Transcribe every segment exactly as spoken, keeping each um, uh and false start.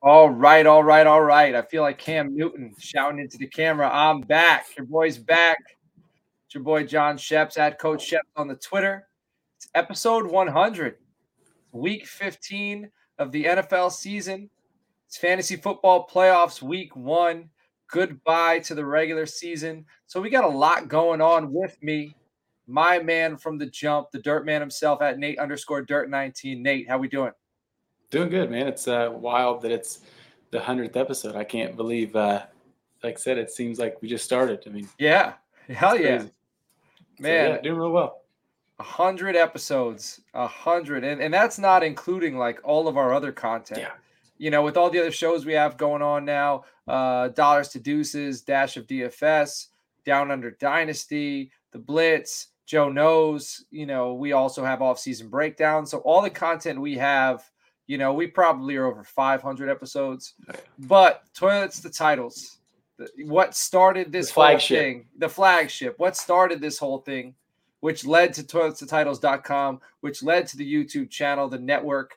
All right, all right, all right. I feel like Cam Newton shouting into the camera. I'm back. Your boy's back. It's your boy John Sheps at Coach Sheps on the Twitter. It's episode one hundred. It's week fifteen of the N F L season. It's fantasy football playoffs week one. Goodbye to the regular season. So we got a lot going on with me. My man from the jump, the dirt man himself at Nate underscore dirt nineteen. Nate, how we doing? Doing good, man. It's uh, wild that it's the hundredth episode. I can't believe, uh, like I said, it seems like we just started. I mean, Yeah, hell yeah, crazy. man. So, yeah, doing real well. A hundred episodes, a hundred, and and that's not including like all of our other content. Yeah. You know, with all the other shows we have going on now, uh, Dollars to Deuces, Dash of D F S, Down Under Dynasty, The Blitz, Joe Knows. You know, we also have off-season breakdowns. So all the content we have, you know, we probably are over five hundred episodes. But Toilets to Titles, the- what started this The whole flagship. thing, the flagship, what started this whole thing, which led to toilets to titles dot com, which led to the YouTube channel, the network.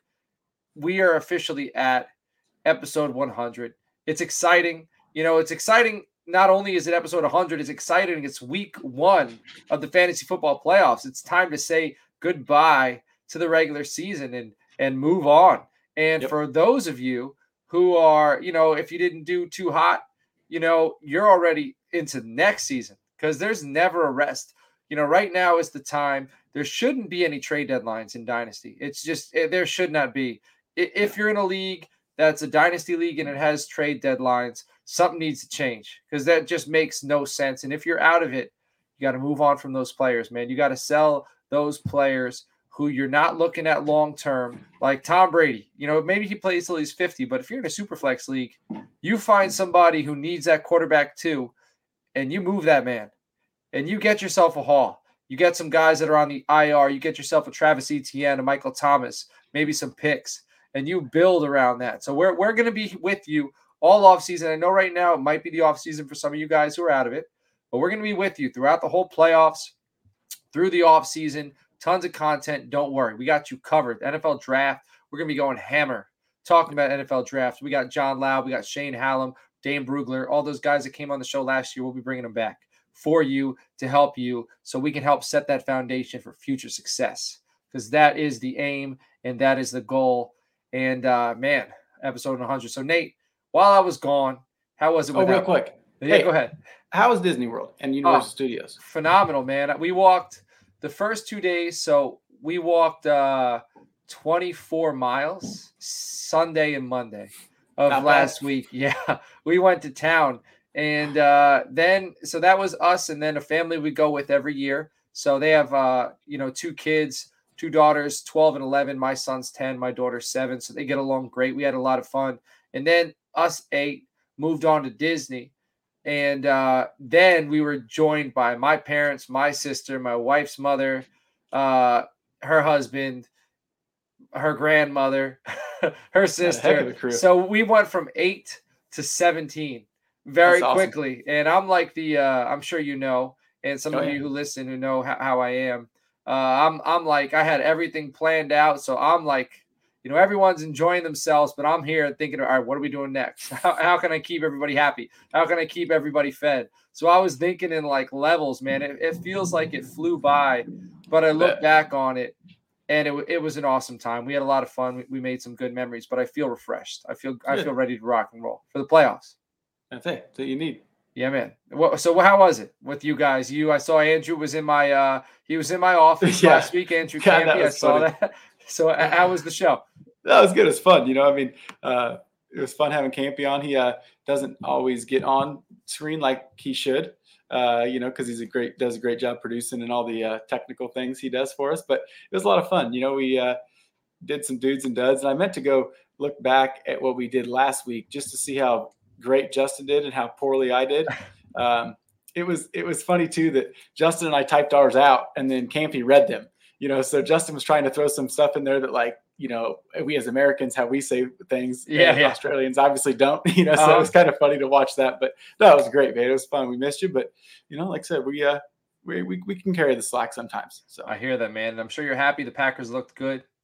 We are officially at episode one hundred. It's exciting. You know, it's exciting. Not only is it episode one hundred, it's exciting. It's week one of the fantasy football playoffs. It's time to say goodbye to the regular season and and move on. And Yep. for those of you who are, you know, if you didn't do too hot, you know, you're already into next season because there's never a rest. You know, right now is the time. There shouldn't be any trade deadlines in Dynasty. It's just, it, there should not be. I- If you're in a league that's a Dynasty league and it has trade deadlines, something needs to change because that just makes no sense. And if you're out of it, you got to move on from those players, man. You got to sell those players who you're not looking at long term, like Tom Brady. You know, maybe he plays till he's fifty, but if you're in a super flex league, you find somebody who needs that quarterback too, and you move that man. And you get yourself a haul. You get some guys that are on the I R. You get yourself a Travis Etienne, a Michael Thomas, maybe some picks, and you build around that. So we're we're going to be with you all offseason. I know right now it might be the offseason for some of you guys who are out of it, but we're going to be with you throughout the whole playoffs, through the offseason. Tons of content. Don't worry. We got you covered. N F L draft. We're going to be going hammer talking about N F L draft. We got John Loud. We got Shane Hallam, Dane Brugler, all those guys that came on the show last year. We'll be bringing them back for you to help you so we can help set that foundation for future success because that is the aim and that is the goal. And uh, man, episode one hundred. So Nate, while I was gone, how was it? Oh, real without- quick. Yeah, Hey, go ahead. How was Disney World and Universal Oh. Studios? Phenomenal, man. We walked the first two days. So we walked uh, twenty-four miles Sunday and Monday of Not bad. last week. Yeah, we went to town. And uh, then, so that was us, and then a family we go with every year. So they have, uh, you know, two kids, two daughters, twelve and eleven. My son's ten, my daughter's seven. So they get along great. We had a lot of fun. And then us eight moved on to Disney. And uh, then we were joined by my parents, my sister, my wife's mother, uh, her husband, her grandmother, her heck of sister. a crew. So we went from eight to seventeen very That's awesome. quickly. And I'm like the, uh, I'm sure you know, and some Oh, of yeah. you who listen who know how, how I am. Uh, I'm, I'm like, I had everything planned out. So I'm like, you know, everyone's enjoying themselves, but I'm here thinking, all right, what are we doing next? How, how can I keep everybody happy? How can I keep everybody fed? So I was thinking in like levels, man. It, it feels like it flew by, but I look Bet. back on it, and it, w- it was an awesome time. We had a lot of fun. We, we made some good memories, but I feel refreshed. I feel I Good. feel ready to rock and roll for the playoffs. That's it. That's what you need. Yeah, man. What, so how was it with you guys? You, I saw Andrew was in my uh he was in my office Yeah. last week. Andrew God, that Campy, I was saw funny. that. So uh, how was the show? That was good. It was fun. You know, I mean, uh, it was fun having Campy on. He uh, doesn't always get on screen like he should, uh, you know, because he's a great, does a great job producing and all the uh, technical things he does for us. But it was a lot of fun. You know, we uh, did some dudes and duds, and I meant to go look back at what we did last week just to see how great Justin did and how poorly I did. Um, it was it was funny too that Justin and I typed ours out and then Campy read them. You know, so Justin was trying to throw some stuff in there that, like, you know, we as Americans, how we say things, Yeah, and yeah. Australians obviously don't, you know, so Uh-huh. it was kind of funny to watch that, but no, it was great, man. It was fun. We missed you, but you know, like I said, we, uh, we, we, we can carry the slack sometimes. So I hear that, man. And I'm sure you're happy. The Packers looked good.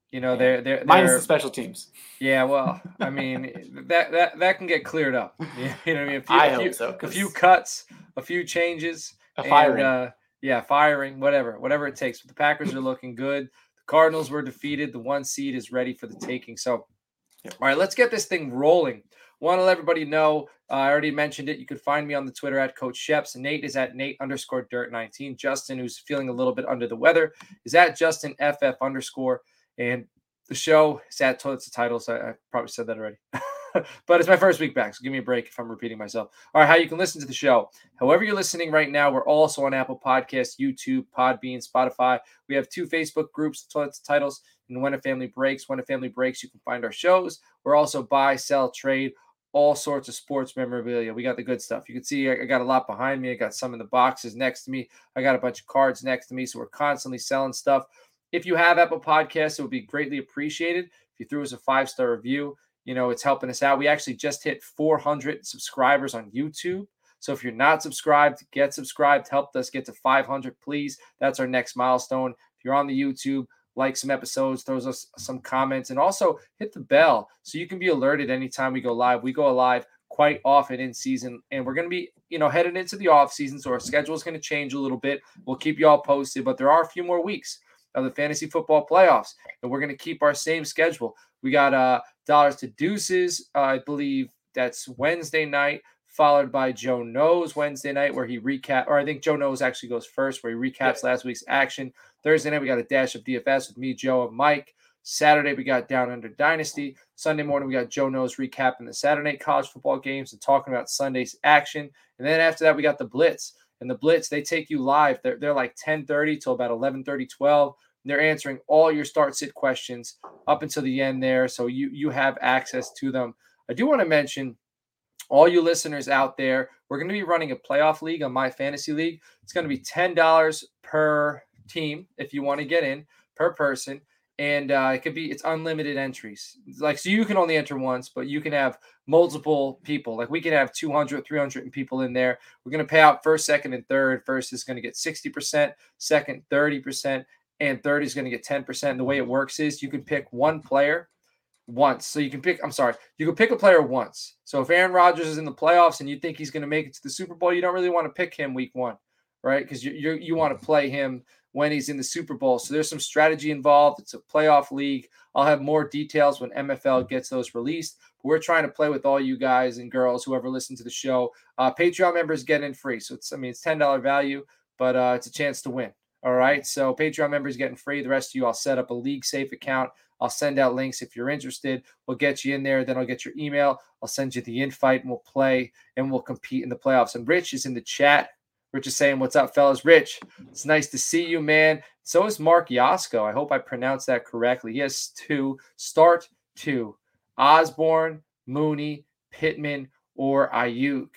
You know, they're they're minus they're the special teams. Yeah, well, I mean that that that can get cleared up. You know what I mean? A few, I a few, hope so. a few cuts, a few changes, a and firing. uh, yeah, firing, whatever, whatever it takes. But the Packers are looking good. The Cardinals were defeated. The one seed is ready for the taking. So, Yep. all right, let's get this thing rolling. Want to let everybody know, uh, I already mentioned it. You can find me on the Twitter at Coach Sheps. Nate is at Nate underscore Dirt nineteen. Justin, who's feeling a little bit under the weather, is at Justin F F underscore. And the show is at Toilets to Titles. I, I probably said that already. But it's my first week back, so give me a break if I'm repeating myself. All right, how you can listen to the show. However you're listening right now, we're also on Apple Podcasts, YouTube, Podbean, Spotify. We have two Facebook groups, Toilets to Titles and When a Family Breaks. When a Family Breaks, you can find our shows. We're also buy, sell, trade, all sorts of sports memorabilia. We got the good stuff. You can see I got a lot behind me. I got some in the boxes next to me. I got a bunch of cards next to me, so we're constantly selling stuff. If you have Apple Podcasts, it would be greatly appreciated if you threw us a five-star review. You know, it's helping us out. We actually just hit four hundred subscribers on YouTube. So if you're not subscribed, get subscribed. Help us get to five hundred, please. That's our next milestone. If you're on the YouTube, like some episodes, throw us some comments, and also hit the bell so you can be alerted anytime we go live. We go live quite often in season, and we're going to be, you know, headed into the off season, so our schedule is going to change a little bit. We'll keep you all posted, but there are a few more weeks of the fantasy football playoffs, and we're going to keep our same schedule. We got uh Dollars to Deuces, uh, I believe that's Wednesday night, followed by Joe Knows Wednesday night, where he recap, or I think Joe Knows actually goes first, where he recaps yeah. last week's action. Thursday night we got a dash of D F S with me, Joe, and Mike. Saturday we got Down Under Dynasty. Sunday morning we got Joe Knows recapping the Saturday night college football games and talking about Sunday's action. And then after that we got the Blitz. And the Blitz, they take you live. They're, they're like ten thirty till about eleven thirty, twelve. They're answering all your start-sit questions up until the end there, so you you have access to them. I do want to mention all you listeners out there, we're going to be running a playoff league on My Fantasy League. It's going to be ten dollars per team if you want to get in, per person, and uh, it could be it's unlimited entries. Like, so you can only enter once, but you can have multiple people. Like, we can have two hundred, three hundred people in there. We're going to pay out first, second, and third. First is going to get sixty percent, second thirty percent. And third is going to get ten percent. And the way it works is you can pick one player once. So you can pick, I'm sorry, you can pick a player once. So if Aaron Rodgers is in the playoffs and you think he's going to make it to the Super Bowl, you don't really want to pick him week one, right? Because you, you, you want to play him when he's in the Super Bowl. So there's some strategy involved. It's a playoff league. I'll have more details when M F L gets those released. But we're trying to play with all you guys and girls, whoever listen to the show. Uh, Patreon members get in free. So it's, I mean, it's ten dollars value, but uh, it's a chance to win. All right, so Patreon members getting free. The rest of you, I'll set up a League Safe account. I'll send out links if you're interested. We'll get you in there. Then I'll get your email. I'll send you the invite, and we'll play, and we'll compete in the playoffs. And Rich is in the chat. Rich is saying, what's up, fellas? Rich, it's nice to see you, man. So is Mark Yasko. I hope I pronounced that correctly. He has two. Start two. Osborne, Mooney, Pittman, or Ayuk.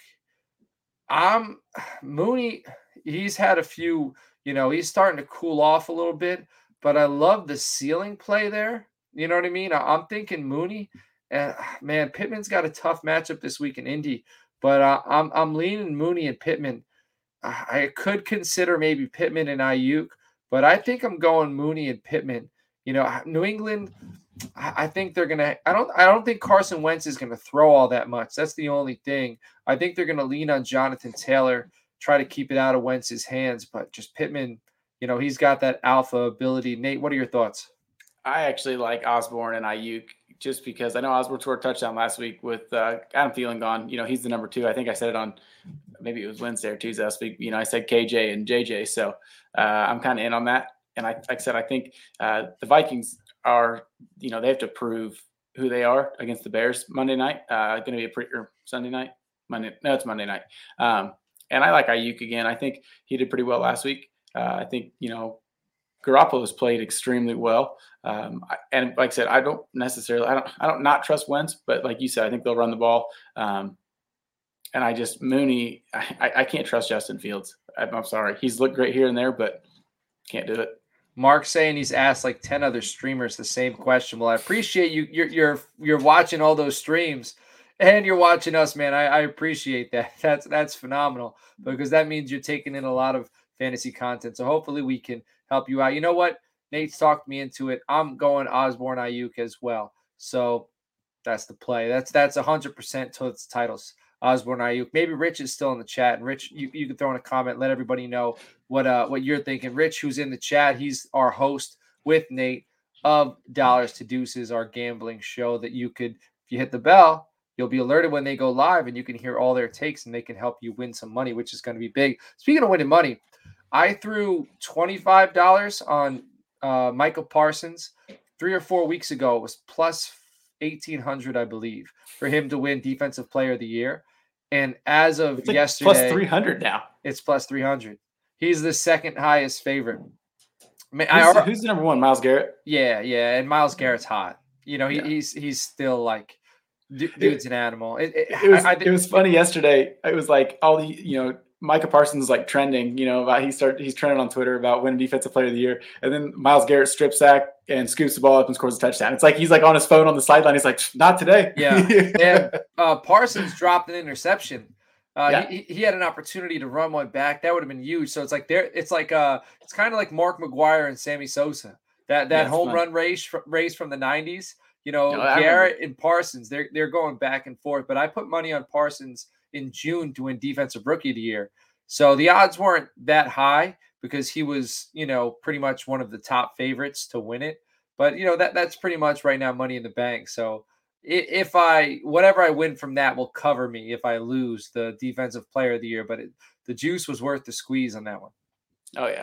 Um, Mooney, he's had a few – you know, he's starting to cool off a little bit, but I love the ceiling play there. You know what I mean? I'm thinking Mooney. And, man, Pittman's got a tough matchup this week in Indy, but uh, I'm I'm leaning Mooney and Pittman. I could consider maybe Pittman and Ayuk, but I think I'm going Mooney and Pittman. You know, New England, I think they're gonna. I don't. I don't think Carson Wentz is gonna throw all that much. That's the only thing. I think they're gonna lean on Jonathan Taylor, try to keep it out of Wentz's hands, but just Pittman, you know, he's got that alpha ability. Nate, what are your thoughts? I actually like Osborne and Ayuk just because I know Osborne scored a touchdown last week with uh, Adam Thielen gone. You know, he's the number two. I think I said it on maybe it was Wednesday or Tuesday last week. You know, I said K J and J J. So uh, I'm kind of in on that. And I, like I said, I think uh, the Vikings are, you know, they have to prove who they are against the Bears Monday night. Uh, going to be a pretty or Sunday night. Monday. No, it's Monday night. Um, And I like Ayuk again. I think he did pretty well last week. Uh, I think, you know, Garoppolo's played extremely well. Um, and like I said, I don't necessarily, I don't, I don't not trust Wentz, but like you said, I think they'll run the ball. Um, and I just, Mooney, I, I can't trust Justin Fields. I'm, I'm sorry. He's looked great here and there, but can't do it. Mark's saying he's asked like ten other streamers the same question. Well, I appreciate you. You're, you're, you're watching all those streams. And you're watching us, man. I, I appreciate that. That's that's phenomenal because that means you're taking in a lot of fantasy content. So hopefully we can help you out. You know what? Nate's talked me into it. I'm going Osborne Ayuk as well. So that's the play. That's that's one hundred percent to its titles. Osborne Ayuk. Maybe Rich is still in the chat. And Rich, you, you can throw in a comment. Let everybody know what uh what you're thinking. Rich, who's in the chat, he's our host with Nate of Dollars to Deuces, our gambling show that you could, if you hit the bell, you'll be alerted when they go live and you can hear all their takes and they can help you win some money, which is going to be big. Speaking of winning money, I threw twenty-five dollars on uh, Michael Parsons three or four weeks ago. It was plus eighteen hundred, I believe, for him to win Defensive Player of the Year. And as of like yesterday, plus three hundred now. It's plus three hundred. He's the second highest favorite. Who's, I, who's the number one? Myles Garrett? Yeah, yeah. And Myles Garrett's hot. You know, he, yeah. he's he's still like, dude's an animal. It, it, it, was, I, I, it was funny yesterday. It was like all the, you know, Micah Parsons is like trending, you know, about he started he's trending on Twitter about winning Defensive Player of the Year, and then Myles Garrett strip sack and scoops the ball up and scores a touchdown. It's like he's like on his phone on the sideline. He's like, not today. Yeah, and uh, Parsons dropped an interception. Uh, yeah. he, he had an opportunity to run one back. That would have been huge. So it's like there. It's like uh, it's kind of like Mark McGuire and Sammy Sosa. That that yeah, home fun. run race race from the nineties. You know, no, Garrett and Parsons. They're they're going back and forth. But I put money on Parsons in June to win Defensive Rookie of the Year. So the odds weren't that high because he was, you know, pretty much one of the top favorites to win it. But, you know, that that's pretty much right now money in the bank. So if I, whatever I win from that will cover me if I lose the Defensive Player of the Year. But it, the juice was worth the squeeze on that one. Oh, yeah.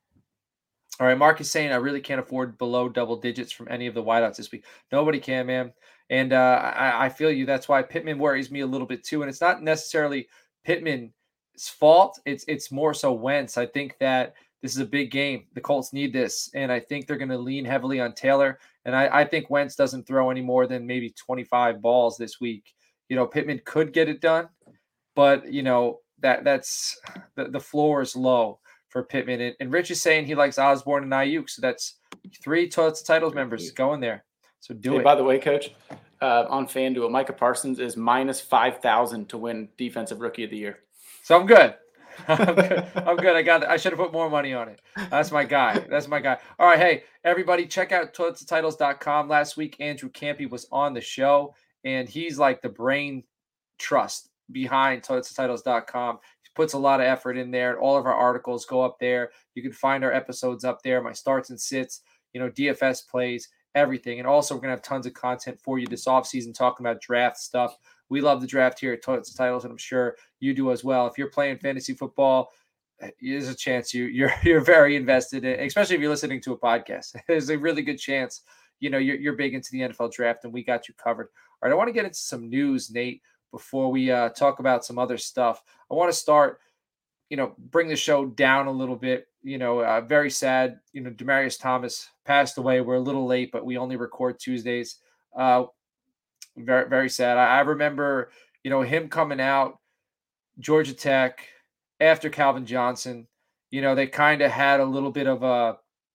All right. Mark is saying I really can't afford below double digits from any of the wideouts this week. Nobody can, man. And uh, I, I feel you. That's why Pittman worries me a little bit too. And it's not necessarily Pittman fault. It's it's more so Wentz. I think that this is a big game. The Colts need this, and I think they're going to lean heavily on Taylor. And I, I think Wentz doesn't throw any more than maybe twenty-five balls this week. You know, Pittman could get it done, but you know that that's the, the floor is low for Pittman. And, and Rich is saying he likes Osborne and Ayuk, so that's three titles members going there. So do hey, it. By the way, Coach, uh, on FanDuel, Micah Parsons is minus five thousand to win Defensive Rookie of the Year. So I'm good. I'm good. I'm good. I got it. I should have put more money on it. That's my guy. That's my guy. All right. Hey, everybody, check out toilets to titles dot com. Last week, Andrew Campy was on the show, and he's like the brain trust behind toilets to titles dot com. He puts a lot of effort in there. All of our articles go up there. You can find our episodes up there, my starts and sits, you know, D F S plays, everything. And also, we're going to have tons of content for you this offseason talking about draft stuff. We love the draft here at Toilets to Titles, and I'm sure you do as well. If you're playing fantasy football, there's a chance you, you're you're very invested in, especially if you're listening to a podcast. There's a really good chance, you know, you're, you're big into the N F L draft, and we got you covered. All right, I want to get into some news, Nate, before we uh, talk about some other stuff. I want to start, you know, bring the show down a little bit. You know, uh, very sad. You know, Demaryius Thomas passed away. We're a little late, but we only record Tuesdays. Uh, Very, very sad. I, I remember, you know, him coming out, Georgia Tech, after Calvin Johnson. You know, they kind of had a little bit of a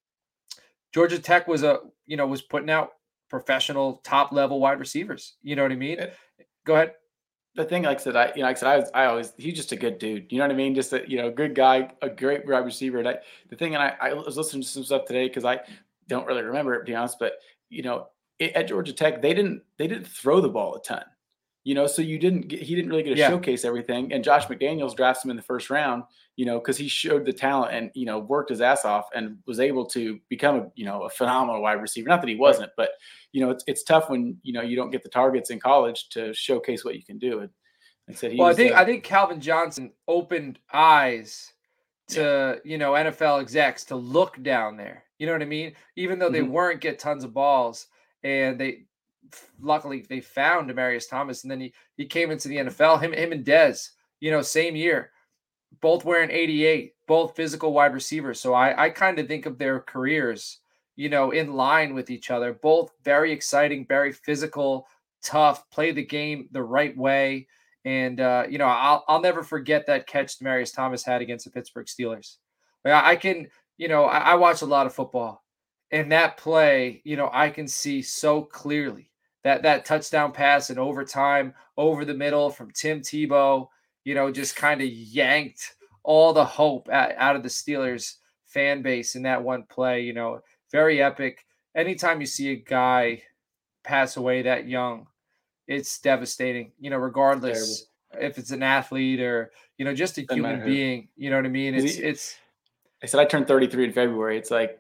Georgia Tech was a, you know, was putting out professional top level wide receivers. You know what I mean? It, Go ahead. The thing, like I said, I, you know, like I said, I, was, I always, he's just a good dude. You know what I mean? Just a, you know, good guy, a great wide receiver. And I, the thing, and I, I was listening to some stuff today because I don't really remember it, to be honest, but, you know, at Georgia Tech, they didn't they didn't throw the ball a ton, you know, so you didn't get, he didn't really get to yeah. showcase everything. And Josh McDaniels drafts him in the first round, you know, because he showed the talent and, you know, worked his ass off and was able to become a, you know, a phenomenal wide receiver. Not that he wasn't, but, you know, it's it's tough when, you know, you don't get the targets in college to showcase what you can do. And like I said, he well, was, I think uh, I think Calvin Johnson opened eyes to, yeah. you know, N F L execs to look down there. You know what I mean? Even though they mm-hmm. weren't get tons of balls. And they, luckily, they found Demaryius Thomas, and then he he came into the N F L. Him, him and Dez, you know, same year, both wearing eighty-eight, both physical wide receivers. So I I kind of think of their careers, you know, in line with each other. Both very exciting, very physical, tough, play the game the right way. And uh, you know, I'll I'll never forget that catch Demaryius Thomas had against the Pittsburgh Steelers. Like I, I can, you know, I, I watch a lot of football. And that play, you know, I can see so clearly that that touchdown pass in overtime over the middle from Tim Tebow, you know, just kind of yanked all the hope out, out of the Steelers fan base in that one play. You know, if very epic. Anytime you see a guy pass away that young, it's devastating, you know, regardless Terrible. if it's an athlete or, you know, just a Doesn't human matter who. being, you know what I mean? 'Cause It's, he- it's, I said I turned thirty-three in February. It's like,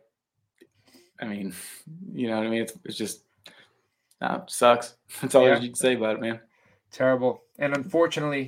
I mean, you know what I mean? It's, it's just, no, it sucks. That's all yeah, you can say about it, man. terrible. And unfortunately,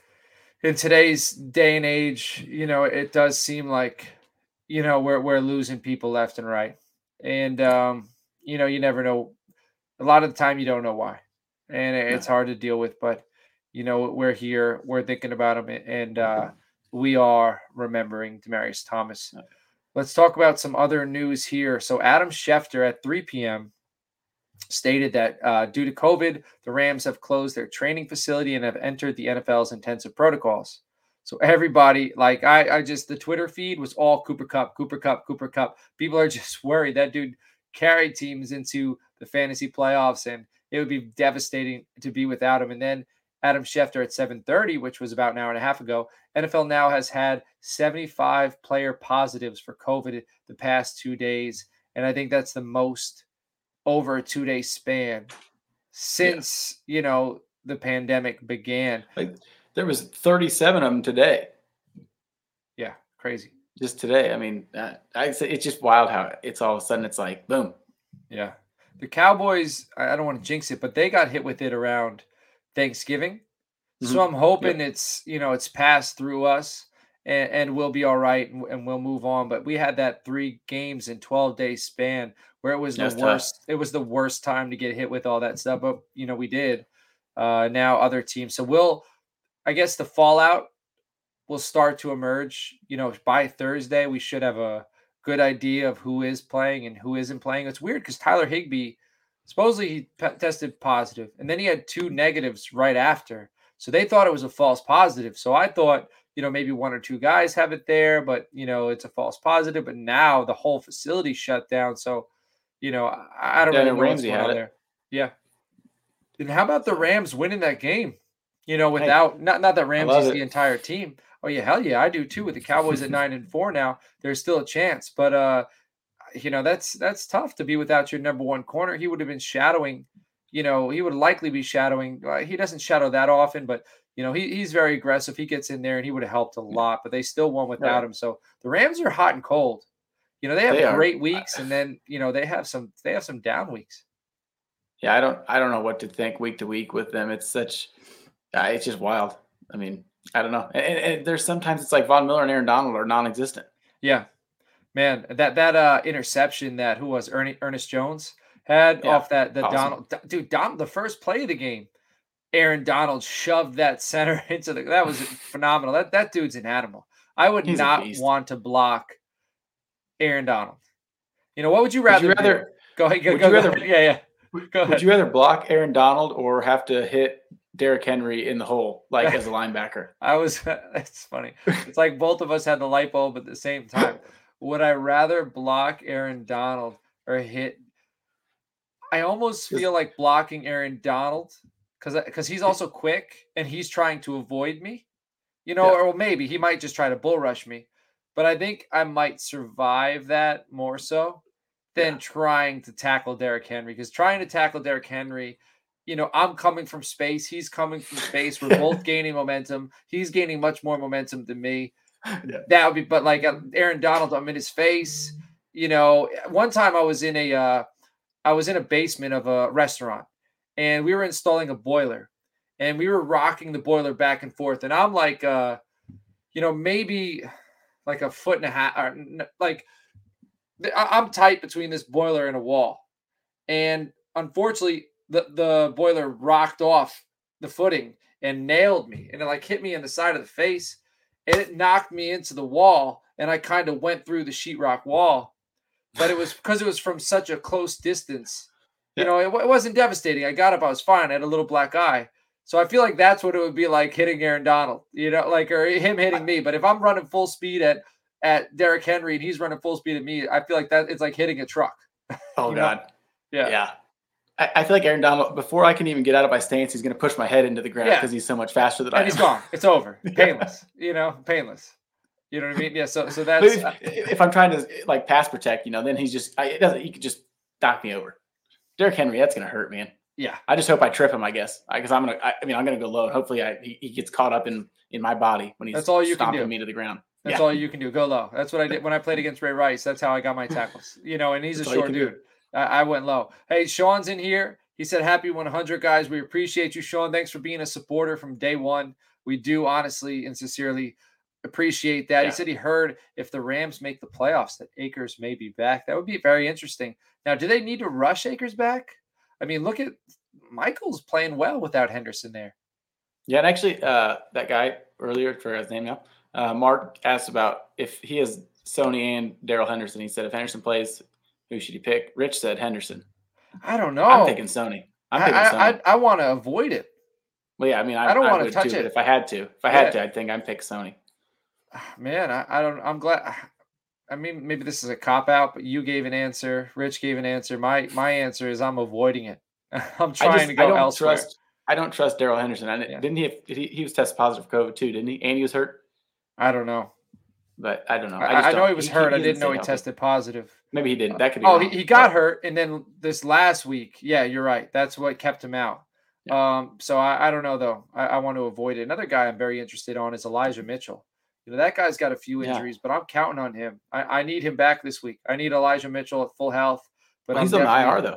in today's day and age, you know, it does seem like, you know, we're, we're losing people left and right. And, um, you know, you never know. A lot of the time you don't know why. And it's No. hard to deal with, but you know, we're here, we're thinking about him, and uh, we are remembering Demaryius Thomas. No. Let's talk about some other news here. So Adam Schefter at three p.m. stated that uh, due to COVID, the Rams have closed their training facility and have entered the N F L's intensive protocols. So everybody, like I, I just, the Twitter feed was all Cooper Kupp, Cooper Kupp, Cooper Kupp. People are just worried. That dude carried teams into the fantasy playoffs, and it would be devastating to be without him. And then Adam Schefter at seven thirty, which was about an hour and a half ago, N F L now has had seventy-five player positives for COVID the past two days. And I think that's the most over a two-day span since, yeah. you know, the pandemic began. Like there was thirty-seven of them today. Yeah, crazy. Just today. I mean, uh, I say it's just wild how it's all of a sudden it's like boom. Yeah. The Cowboys, I don't want to jinx it, but they got hit with it around Thanksgiving. Mm-hmm. So I'm hoping yep. it's, you know, it's passed through us and, and we'll be all right and, and we'll move on. But we had that three games in twelve day span where it was That's the worst. Tough. It was the worst time to get hit with all that stuff. But, you know, we did uh, now other teams. So we'll, I guess the fallout will start to emerge, you know, by Thursday. We should have a good idea of who is playing and who isn't playing. It's weird because Tyler Higbee, supposedly he pe- tested positive, and then he had two negatives right after. So they thought it was a false positive. So I thought, you know, maybe one or two guys have it there, but, you know, it's a false positive. But now the whole facility shut down. So, you know, I, I don't yeah, really know Ramsey what's going on it. there. Yeah. And how about the Rams winning that game? You know, without, hey, not, not that Ramsey's the entire team. Oh, yeah, hell yeah, I do too. With the Cowboys at nine and four now, there's still a chance. But, uh, you know, that's that's tough to be without your number one corner. He would have been shadowing, you know, he would likely be shadowing. Uh, he doesn't shadow that often, but, you know, he, he's very aggressive. He gets in there and he would have helped a lot, but they still won without right. him. So the Rams are hot and cold. You know, they have they great weeks and then, you know, they have some they have some down weeks. Yeah, I don't I don't know what to think week to week with them. It's such uh, it's just wild. I mean, I don't know. And, and there's sometimes it's like Von Miller and Aaron Donald are non-existent. Yeah, man, that that uh, interception that who was Ernie, Ernest Jones had yeah, off that the awesome. Donald dude Don the first play of the game, Aaron Donald shoved that center into the that was phenomenal. That that dude's an animal. I would He's not want to block Aaron Donald. You know what would you rather? Would you rather do? Go ahead. Go, would go, you rather, go ahead. Yeah, yeah. Go ahead. Would you rather block Aaron Donald or have to hit Derrick Henry in the hole, like as a linebacker? I was, it's funny. It's like both of us had the light bulb at the same time. Would I rather block Aaron Donald or hit? I almost feel like blocking Aaron Donald because because he's also quick and he's trying to avoid me, you know, yeah. or maybe he might just try to bull rush me. But I think I might survive that more so than yeah. trying to tackle Derrick Henry, because trying to tackle Derrick Henry, you know, I'm coming from space. He's coming from space. We're both gaining momentum. He's gaining much more momentum than me. Yeah. That would be, but like Aaron Donald, I'm in his face. You know, one time I was in a, uh, I was in a basement of a restaurant and we were installing a boiler and we were rocking the boiler back and forth. And I'm like, uh, you know, maybe like a foot and a half, or like I'm tight between this boiler and a wall. And unfortunately, the, the boiler rocked off the footing and nailed me. And it like hit me in the side of the face and it knocked me into the wall. And I kind of went through the sheetrock wall, but it was because it was from such a close distance. You yeah. know, it, it wasn't devastating. I got up, I was fine. I had a little black eye. So I feel like that's what it would be like hitting Aaron Donald, you know, like, or him hitting me. But if I'm running full speed at, at Derrick Henry and he's running full speed at me, I feel like that it's like hitting a truck. Oh God. Know? Yeah. Yeah. I, I feel like Aaron Donald, before I can even get out of my stance, he's going to push my head into the ground because yeah. he's so much faster than and I am. And he's gone. It's over. Painless, you know, painless. You know what I mean? Yeah. So, so But that's, if, uh, if I'm trying to like pass protect, you know, then he's just I, it doesn't. He could just knock me over. Derrick Henry, that's gonna hurt, man. yeah. I just hope I trip him. I guess because I'm gonna. I, I mean, I'm gonna go low. And hopefully, I, he, he gets caught up in in my body when he's That's all you can stomping do. me to the ground. That's Yeah, all you can do. Go low. That's what I did when I played against Ray Rice. That's how I got my tackles. You know, and he's that's a all you short can dude. do. I, I went low. Hey, Sean's in here. He said, happy one hundred, guys. We appreciate you, Sean. Thanks for being a supporter from day one. We do honestly and sincerely appreciate that. Yeah. He said he heard if the Rams make the playoffs that Akers may be back. That would be very interesting. Now, do they need to rush Akers back? I mean, look at Michael's playing well without Henderson there. Yeah, and actually, uh, that guy earlier, for his name now, uh, Mark asked about if he has Sony and Darrell Henderson. He said if Henderson plays, who should he pick? Rich said Henderson. I don't know. I'm thinking Sony. I'm I, thinking I, Sony. I, I want to avoid it. Well, yeah, I mean, I, I don't I wanna would touch too, it. but if I had to, if I Yeah. had to, I think I'd pick Sony. Man, I, I don't. I'm glad. I mean, maybe this is a cop out, but you gave an answer. Rich gave an answer. My my answer is I'm avoiding it. I'm trying I just, to go I don't elsewhere. trust. I don't trust Darrell Henderson. I, Yeah. Didn't he, have, he? He was tested positive for COVID too, didn't he? And he was hurt. I don't know. But I don't know. I, I, just I know don't- he was hurt. I he didn't know he doesn't stay healthy. tested positive. Maybe he didn't. That could be. Oh, wrong, he, he got but- hurt, and then this last week, yeah, you're right. That's what kept him out. Um, so I, I don't know though. I, I want to avoid it. Another guy I'm very interested on is Elijah Mitchell. You know, that guy's got a few Yeah. injuries, but I'm counting on him. I, I need him back this week. I need Elijah Mitchell at full health. But Well, I'm he's on the I R definitely- though.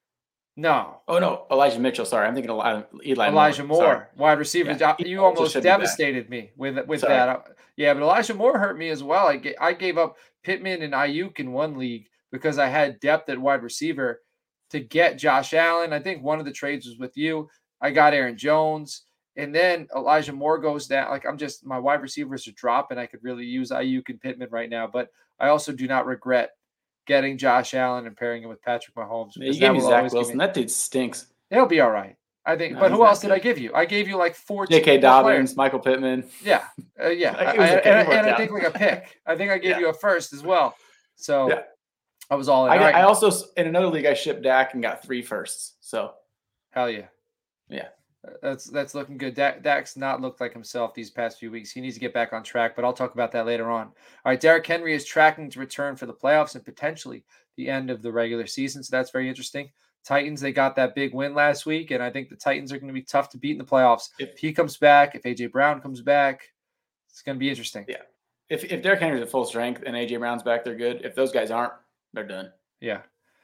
No, Oh no, Elijah Mitchell. Sorry, I'm thinking Eli, Eli Elijah Moore. Moore, Sorry. wide receiver. Yeah, You he you also almost should be back. devastated me with with Sorry. that. Yeah, but Elijah Moore hurt me as well. I, ga- I gave up Pittman and Ayuk in one league because I had depth at wide receiver to get Josh Allen. I think one of the trades was with you. I got Aaron Jones. And then Elijah Moore goes down. Like, I'm just, my wide receivers are dropping. I could really use Ayuk and Pittman right now. But I also do not regret getting Josh Allen and pairing him with Patrick Mahomes. Yeah, you because gave that me will Zach always give Wilson. me- That dude stinks. He'll be all right. I think. No, but he's who not else did I good. give you? I gave you like fourteen J K more Dobbins, players. Michael Pittman. Yeah. Uh, yeah. Like, I- it was I- okay. and, It worked and I out. think like a pick. I think I gave Yeah. you a first as well. So Yeah. I was all in. I, All got, right. I also in another league I shipped Dak and got three firsts. So Hell yeah. Yeah. That's that's looking good. Dak, Dak's not looked like himself these past few weeks. He needs to get back on track, but I'll talk about that later on. All right, Derrick Henry is tracking to return for the playoffs and potentially the end of the regular season. So that's very interesting. Titans, they got that big win last week, and I think the Titans are going to be tough to beat in the playoffs. If- If he comes back, if A J Brown comes back, it's going to be interesting. Yeah. if if Derrick Henry's at full strength and A J Brown's back, they're good. If those guys aren't, they're done. Yeah.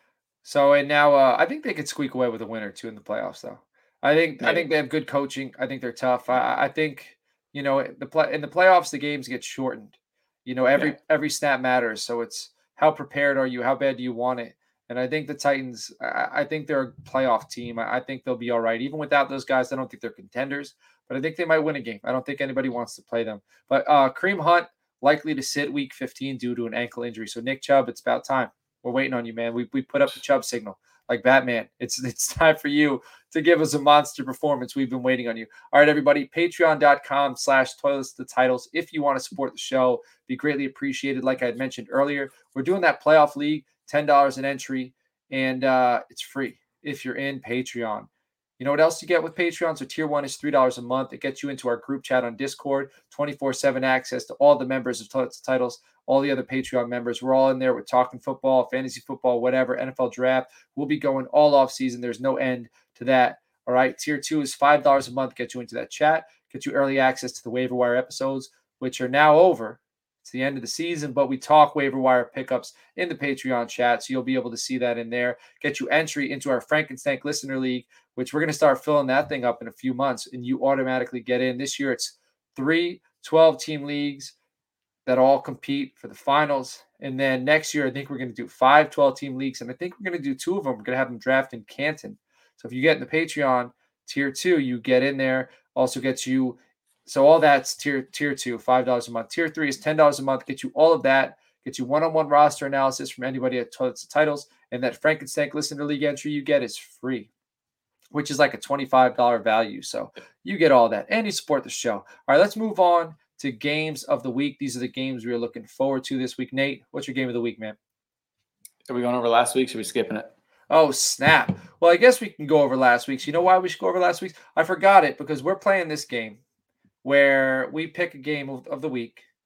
So and now uh, I think they could squeak away with a win or two in the playoffs, though. I think I Maybe. think they have good coaching. I think they're tough. I, I think you know the play in the playoffs the games get shortened. You know every Yeah. every snap matters. So it's how prepared are you? How bad do you want it? And I think the Titans. I, I think they're a playoff team. I, I think they'll be all right even without those guys. I don't think they're contenders, but I think they might win a game. I don't think anybody wants to play them. But uh, Kareem Hunt likely to sit week fifteen due to an ankle injury. So Nick Chubb, it's about time. We're waiting on you, man. We we put up the Chubb signal like Batman. It's it's time for you to give us a monster performance. We've been waiting on you. All right, everybody. Patreon.com slash toilets to titles. If you want to support the show, be greatly appreciated. Like I had mentioned earlier, we're doing that playoff league, ten dollars an entry, and uh, it's free if you're in Patreon. You know what else you get with Patreon? So tier one is three dollars a month. It gets you into our group chat on Discord, twenty-four seven access to all the members of Toilets to Titles, all the other Patreon members. We're all in there. We're talking football, fantasy football, whatever, N F L draft. We'll be going all off season. There's no end to that. All right. Tier two is five dollars a month. Get you into that chat, get you early access to the waiver wire episodes, which are now over. It's the end of the season, but we talk waiver wire pickups in the Patreon chat. So you'll be able to see that in there. Get you entry into our Frankenstein Listener League, which we're going to start filling that thing up in a few months, and you automatically get in. This year it's three twelve-team leagues that all compete for the finals. And then next year, I think we're going to do five twelve-team leagues, and I think we're going to do two of them. We're going to have them draft in Canton. So if you get in the Patreon tier two, you get in there. Also gets you – so all that's tier tier two, five dollars a month. Tier three is ten dollars a month. Get you all of that. Get you one-on-one roster analysis from anybody at Toilets to Titles. And that Frankenstein Listener League entry you get is free, which is like a twenty-five dollars value. So you get all that, and you support the show. All right, let's move on to games of the week. These are the games we are looking forward to this week. Nate, what's your game of the week, man? Are we going over last week? Should we skipping it? Oh, snap. Well, I guess we can go over last week's. You know why we should go over last week's? I forgot it because we're playing this game where we pick a game of, of the week,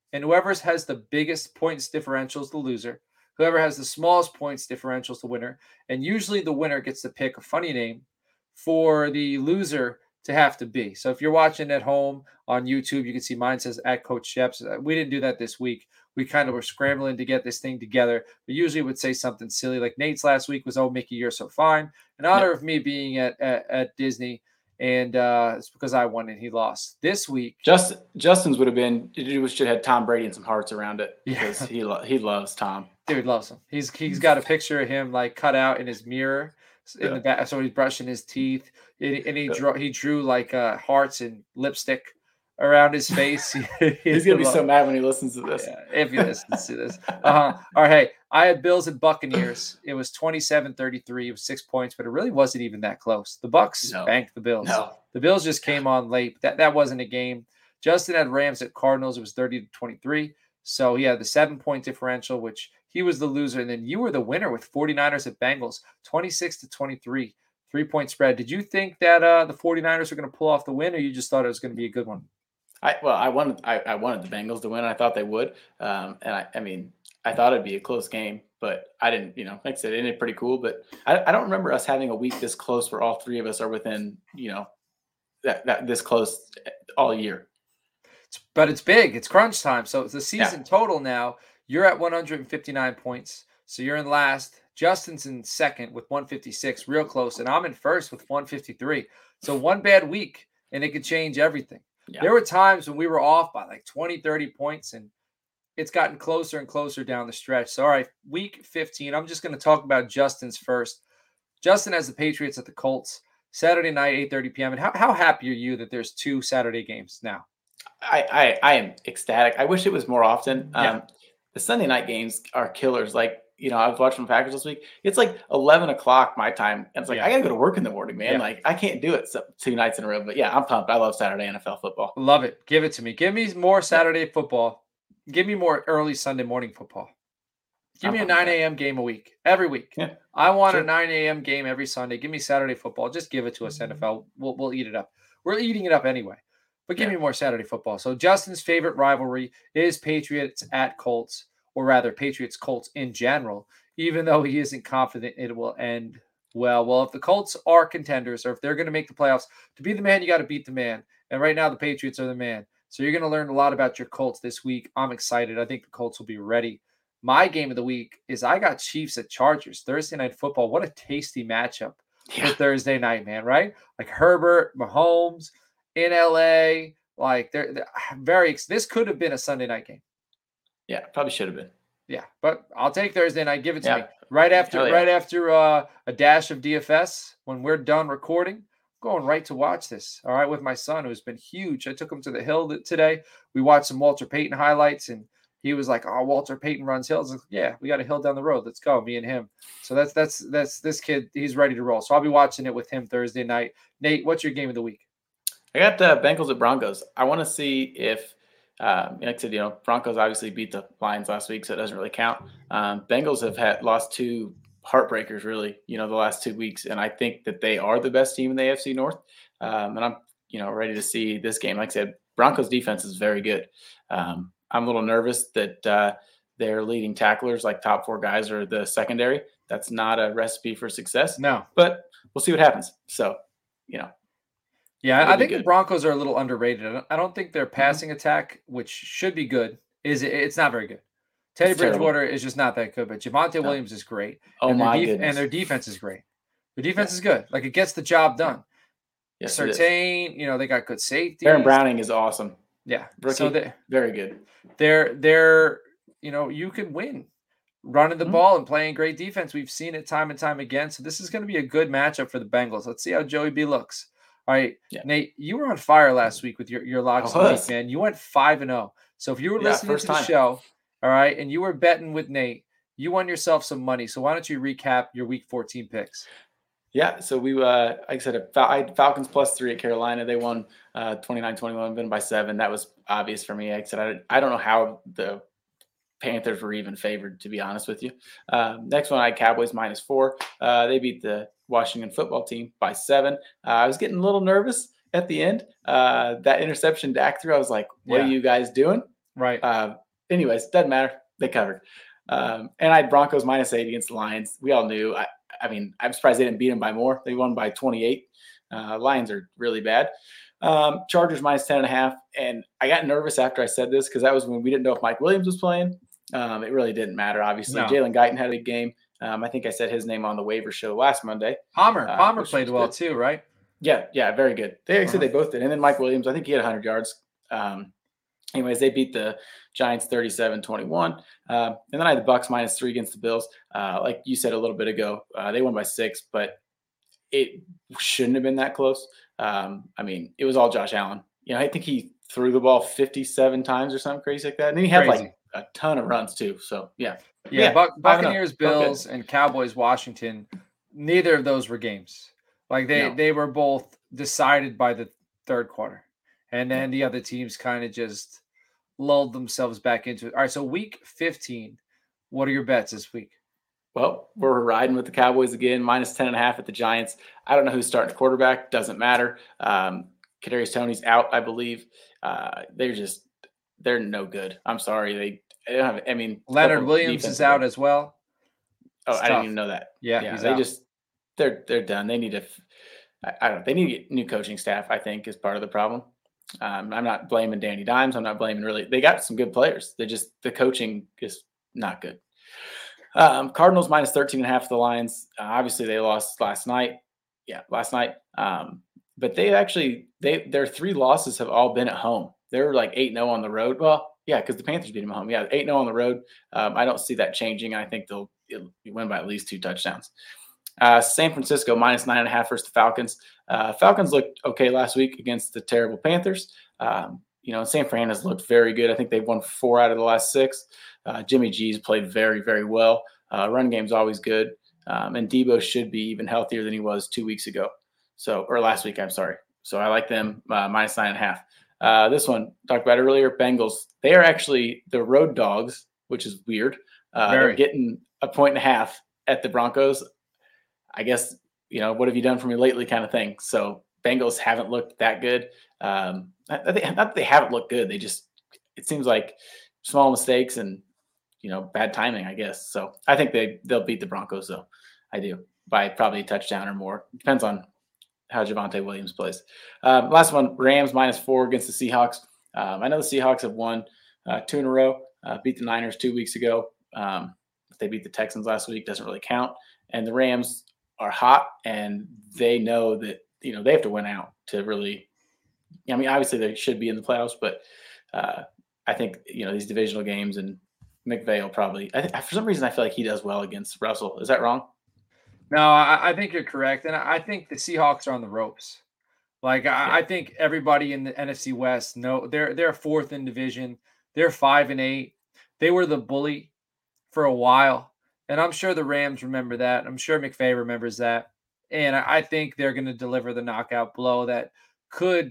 and whoever has the biggest points differential is the loser. Whoever has the smallest points differential is the winner. And usually the winner gets to pick a funny name for the loser to have to be. So if you're watching at home on YouTube, you can see mine says at Coach Sheps. We didn't do that this week. We kind of were scrambling to get this thing together. But usually would say something silly like Nate's last week was, oh, Mickey, you're so fine. In honor yep. of me being at, at, at Disney. And uh, it's because I won and he lost. This week, Justin Justin's would have been. We should have had Tom Brady and some hearts around it because yeah. he lo- he loves Tom. Dude loves him. He's he's got a picture of him like cut out in his mirror in yeah. the back. So he's brushing his teeth, and, and he yeah. drew he drew like uh, hearts and lipstick around his face. He's gonna be so mad when he listens to this. Yeah, if he listens to this. Uh-huh. All right, hey, I had Bills and Buccaneers. It was twenty-seven thirty-three. It was six points, but it really wasn't even that close. The Bucs no. banked the Bills. No. The Bills just came on late. That that wasn't a game. Justin had Rams at Cardinals. It was thirty to twenty-three. So he had the seven-point differential, which he was the loser. And then you were the winner with 49ers at Bengals, twenty-six to twenty-three. Three-point spread. Did you think that uh, the 49ers were going to pull off the win, or you just thought it was going to be a good one? I well, I wanted I, I wanted the Bengals to win. And I thought they would, um, and I, I mean, I thought it'd be a close game, but I didn't. You know, like I said, it ended pretty cool. But I, I don't remember us having a week this close where all three of us are within, you know, that that this close all year. But it's big. It's crunch time. So it's the season yeah. total now. You're at one hundred fifty-nine points, so you're in last. Justin's in second with one fifty-six, real close, and I'm in first with one fifty-three. So one bad week, and it could change everything. Yeah. There were times when we were off by like twenty, thirty points, and it's gotten closer and closer down the stretch. So, all right, week fifteen, I'm just going to talk about Justin's first. Justin has the Patriots at the Colts, Saturday night, eight thirty p.m. And how, how happy are you that there's two Saturday games now? I, I, I am ecstatic. I wish it was more often. Yeah. Um, the Sunday night games are killers. Like, you know, I was watching the Packers this week. It's like eleven o'clock my time. And it's like, yeah. I got to go to work in the morning, man. Yeah. Like, I can't do it two nights in a row. But, yeah, I'm pumped. I love Saturday N F L football. Love it. Give it to me. Give me more Saturday football. Give me more early Sunday morning football. Give I'm me a nine a.m. game a week, every week. Yeah. I want sure. a nine a.m. game every Sunday. Give me Saturday football. Just give it to us, N F L. We'll, we'll eat it up. We're eating it up anyway. But give yeah. me more Saturday football. So Justin's favorite rivalry is Patriots at Colts, or rather Patriots-Colts in general, even though he isn't confident it will end well. Well, if the Colts are contenders, or if they're going to make the playoffs, to be the man, you got to beat the man. And right now the Patriots are the man. So you're going to learn a lot about your Colts this week. I'm excited. I think the Colts will be ready. My game of the week is I got Chiefs at Chargers. Thursday Night Football. What a tasty matchup yeah. for Thursday night, man, right? Like Herbert, Mahomes, in L A, like they're, they're very. This could have been a Sunday night game. Yeah, probably should have been. Yeah, but I'll take Thursday night. Give it to yeah. me right after, yeah. right after uh, a dash of D F S. When we're done recording, I'm going right to watch this. All right, with my son, who's been huge. I took him to the hill today. We watched some Walter Payton highlights, and he was like, "Oh, Walter Payton runs hills." Like, yeah, we got a hill down the road. Let's go, me and him. So that's that's that's this kid. He's ready to roll. So I'll be watching it with him Thursday night. Nate, what's your game of the week? I got uh, Bengals at Broncos. I want to see if, um, like I said, you know, Broncos obviously beat the Lions last week, so it doesn't really count. Um, Bengals have had lost two heartbreakers, really, you know, the last two weeks, and I think that they are the best team in the A F C North. Um, and I'm, you know, ready to see this game. Like I said, Broncos defense is very good. Um, I'm a little nervous that uh, their leading tacklers, like top four guys, are the secondary. That's not a recipe for success. No, but we'll see what happens. So, you know. Yeah, I think the Broncos are a little underrated. I don't think their passing mm-hmm. attack, which should be good, is it's not very good. Teddy it's Bridgewater terrible. is just not that good, but Javonte no. Williams is great. Oh and my def- goodness! And their defense is great. Their defense yeah. is good. Like it gets the job done. Yes, Certain, you know, they got good safety. Aaron Browning is awesome. Yeah, Rookie, so they very good. They're they're you know you can win running the mm-hmm. ball and playing great defense. We've seen it time and time again. So this is going to be a good matchup for the Bengals. Let's see how Joey B looks. All right, yeah. Nate, you were on fire last week with your, your locks of the week, man. You went five and oh. So if you were yeah, listening to the time. show, all right, and you were betting with Nate, you won yourself some money. So why don't you recap your week fourteen picks? Yeah, so we, uh, like I said, I had Falcons plus three at Carolina. They won uh, twenty-nine twenty-one, been by seven. That was obvious for me. Like I said, I, I don't know how the Panthers were even favored, to be honest with you. Uh, next one, I had Cowboys minus four. Uh, they beat the Washington football team by seven. Uh, I was getting a little nervous at the end. Uh, that interception Dak threw, I was like, what yeah. are you guys doing? Right. Uh, anyways, doesn't matter. They covered. Um, and I had Broncos minus eight against the Lions. We all knew. I, I mean, I'm surprised they didn't beat them by more. They won by twenty-eight. Uh, Lions are really bad. Um, Chargers minus ten and a half. And I got nervous after I said this because that was when we didn't know if Mike Williams was playing. Um, it really didn't matter, obviously. No. Jalen Guyton had a big game. Um, I think I said his name on the waiver show last Monday. Palmer. Uh, Palmer played well good. too, right? Yeah, yeah, very good. They actually Uh-huh. they both did. And then Mike Williams, I think he had one hundred yards. Um, anyways, they beat the Giants thirty-seven twenty-one. Uh, and then I had the Bucks minus three against the Bills. Uh, like you said a little bit ago, uh, they won by six, but it shouldn't have been that close. Um, I mean, it was all Josh Allen. You know, I think he threw the ball fifty-seven times or something crazy like that. And then he had Crazy. like a ton of runs too. So, yeah. Yeah, yeah Buc- Buccaneers, okay. Bills, and Cowboys, Washington. Neither of those were games. Like they No. they were both decided by the third quarter, and then the other teams kind of just lulled themselves back into it. All right, so week fifteen. What are your bets this week? Well, we're riding with the Cowboys again, minus ten and a half at the Giants. I don't know who's starting quarterback. Doesn't matter. Um, Kadarius Toney's out, I believe. Uh, they're just they're no good. I'm sorry. They, they don't have. I mean, Leonard Williams is out as well. Oh, It's I didn't tough. even know that. Yeah, Yeah, he's they out. just they're they're done. They need to. I, I don't. They need to get new coaching staff. I think is part of the problem. Um, I'm not blaming Danny Dimes. I'm not blaming really. They got some good players. They just the coaching is not good. Um, Cardinals minus thirteen and a half for the Lions. Uh, obviously, they lost last night. Yeah, last night. Um, but they actually they their three losses have all been at home. They're like eight and zero on the road. Well, yeah, because the Panthers beat them at home. Yeah, eight and zero on the road. Um, I don't see that changing. I think they'll win by at least two touchdowns. Uh, San Francisco minus nine and a half versus the Falcons. Uh, Falcons looked okay last week against the terrible Panthers. Um, you know, San Fran has looked very good. I think they've won four out of the last six. Uh, Jimmy G's played very, very well. Uh, run game's always good. Um, and Debo should be even healthier than he was two weeks ago. So, or last week, I'm sorry. So I like them uh, minus nine and a half. Uh, this one, talked about earlier, Bengals. They are actually the road dogs, which is weird. Uh, they're getting a point and a half at the Broncos. I guess, you know, what have you done for me lately kind of thing. So Bengals haven't looked that good. Um, not that they haven't looked good. They just, it seems like small mistakes and, you know, bad timing, I guess. So I think they, they'll beat the Broncos, though. I do, by probably a touchdown or more. Depends on how Javonte Williams plays. Um, last one, Rams minus four against the Seahawks. Um, I know the Seahawks have won uh, two in a row, uh, beat the Niners two weeks ago. Um, if they beat the Texans last week, doesn't really count. And the Rams are hot, and they know that, you know, they have to win out to really, I mean, obviously they should be in the playoffs, but uh, I think, you know, these divisional games and McVay will probably, I th- for some reason, I feel like he does well against Russell. Is that wrong? No, I, I think you're correct. And I think the Seahawks are on the ropes. Like, I, Yeah. I think everybody in the N F C West know they're they're fourth in division. They're five and eight. They were the bully for a while. And I'm sure the Rams remember that. I'm sure McVay remembers that. And I, I think they're going to deliver the knockout blow that could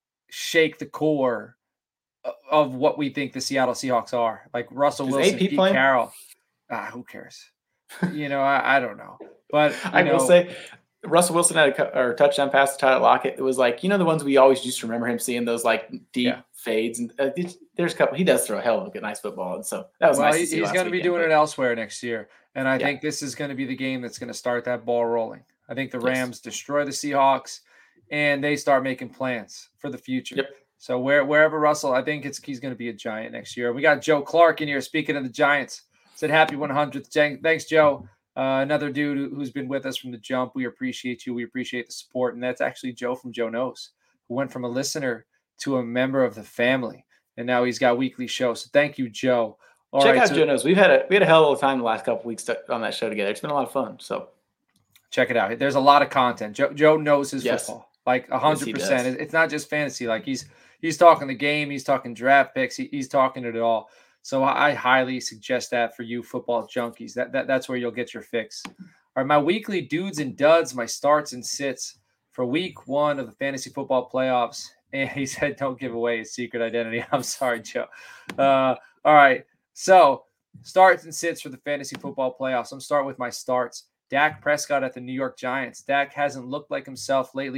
shake the core of, of what we think the Seattle Seahawks are. Like Russell Is Wilson, A P Pete playing? Carroll. Ah, who cares? You know, I, I don't know. But I know, will say, Russell Wilson had a or touchdown pass to Tyler Lockett. It was like, you know, the ones we always used to remember him seeing those like deep Yeah. fades. And uh, there's a couple. He does throw a hell of a good, nice football, and so that was well, nice he, to see. he's last going to be weekend, doing but, it elsewhere next year. And I Yeah. think this is going to be the game that's going to start that ball rolling. I think the Yes. Rams destroy the Seahawks and they start making plans for the future. Yep. So where, wherever Russell, I think it's he's going to be a Giant next year. We got Joe Clark in here. Speaking of the Giants, said happy one hundredth. Thanks, Joe. Uh, another dude who's been with us from the jump. We appreciate you. We appreciate the support. And that's actually Joe from Joe Knows, who went from a listener to a member of the family. And now he's got weekly shows. So thank you, Joe. All Check right, out so Joe Knows. We've had a we had a hell of a time the last couple weeks to, on that show together. It's been a lot of fun. So check it out. There's a lot of content. Joe, Joe knows his Yes. football, like a hundred Yes, he percent. does. It's not just fantasy. Like he's he's talking the game. He's talking draft picks. He, he's talking it all. So I, I highly suggest that for you football junkies. That, that that's where you'll get your fix. All right, my weekly dudes and duds, my starts and sits for week one of the fantasy football playoffs. And he said, don't give away his secret identity. I'm sorry, Joe. Uh, all right. So starts and sits for the fantasy football playoffs. I'm starting with my starts. Dak Prescott at the New York Giants. Dak hasn't looked like himself lately.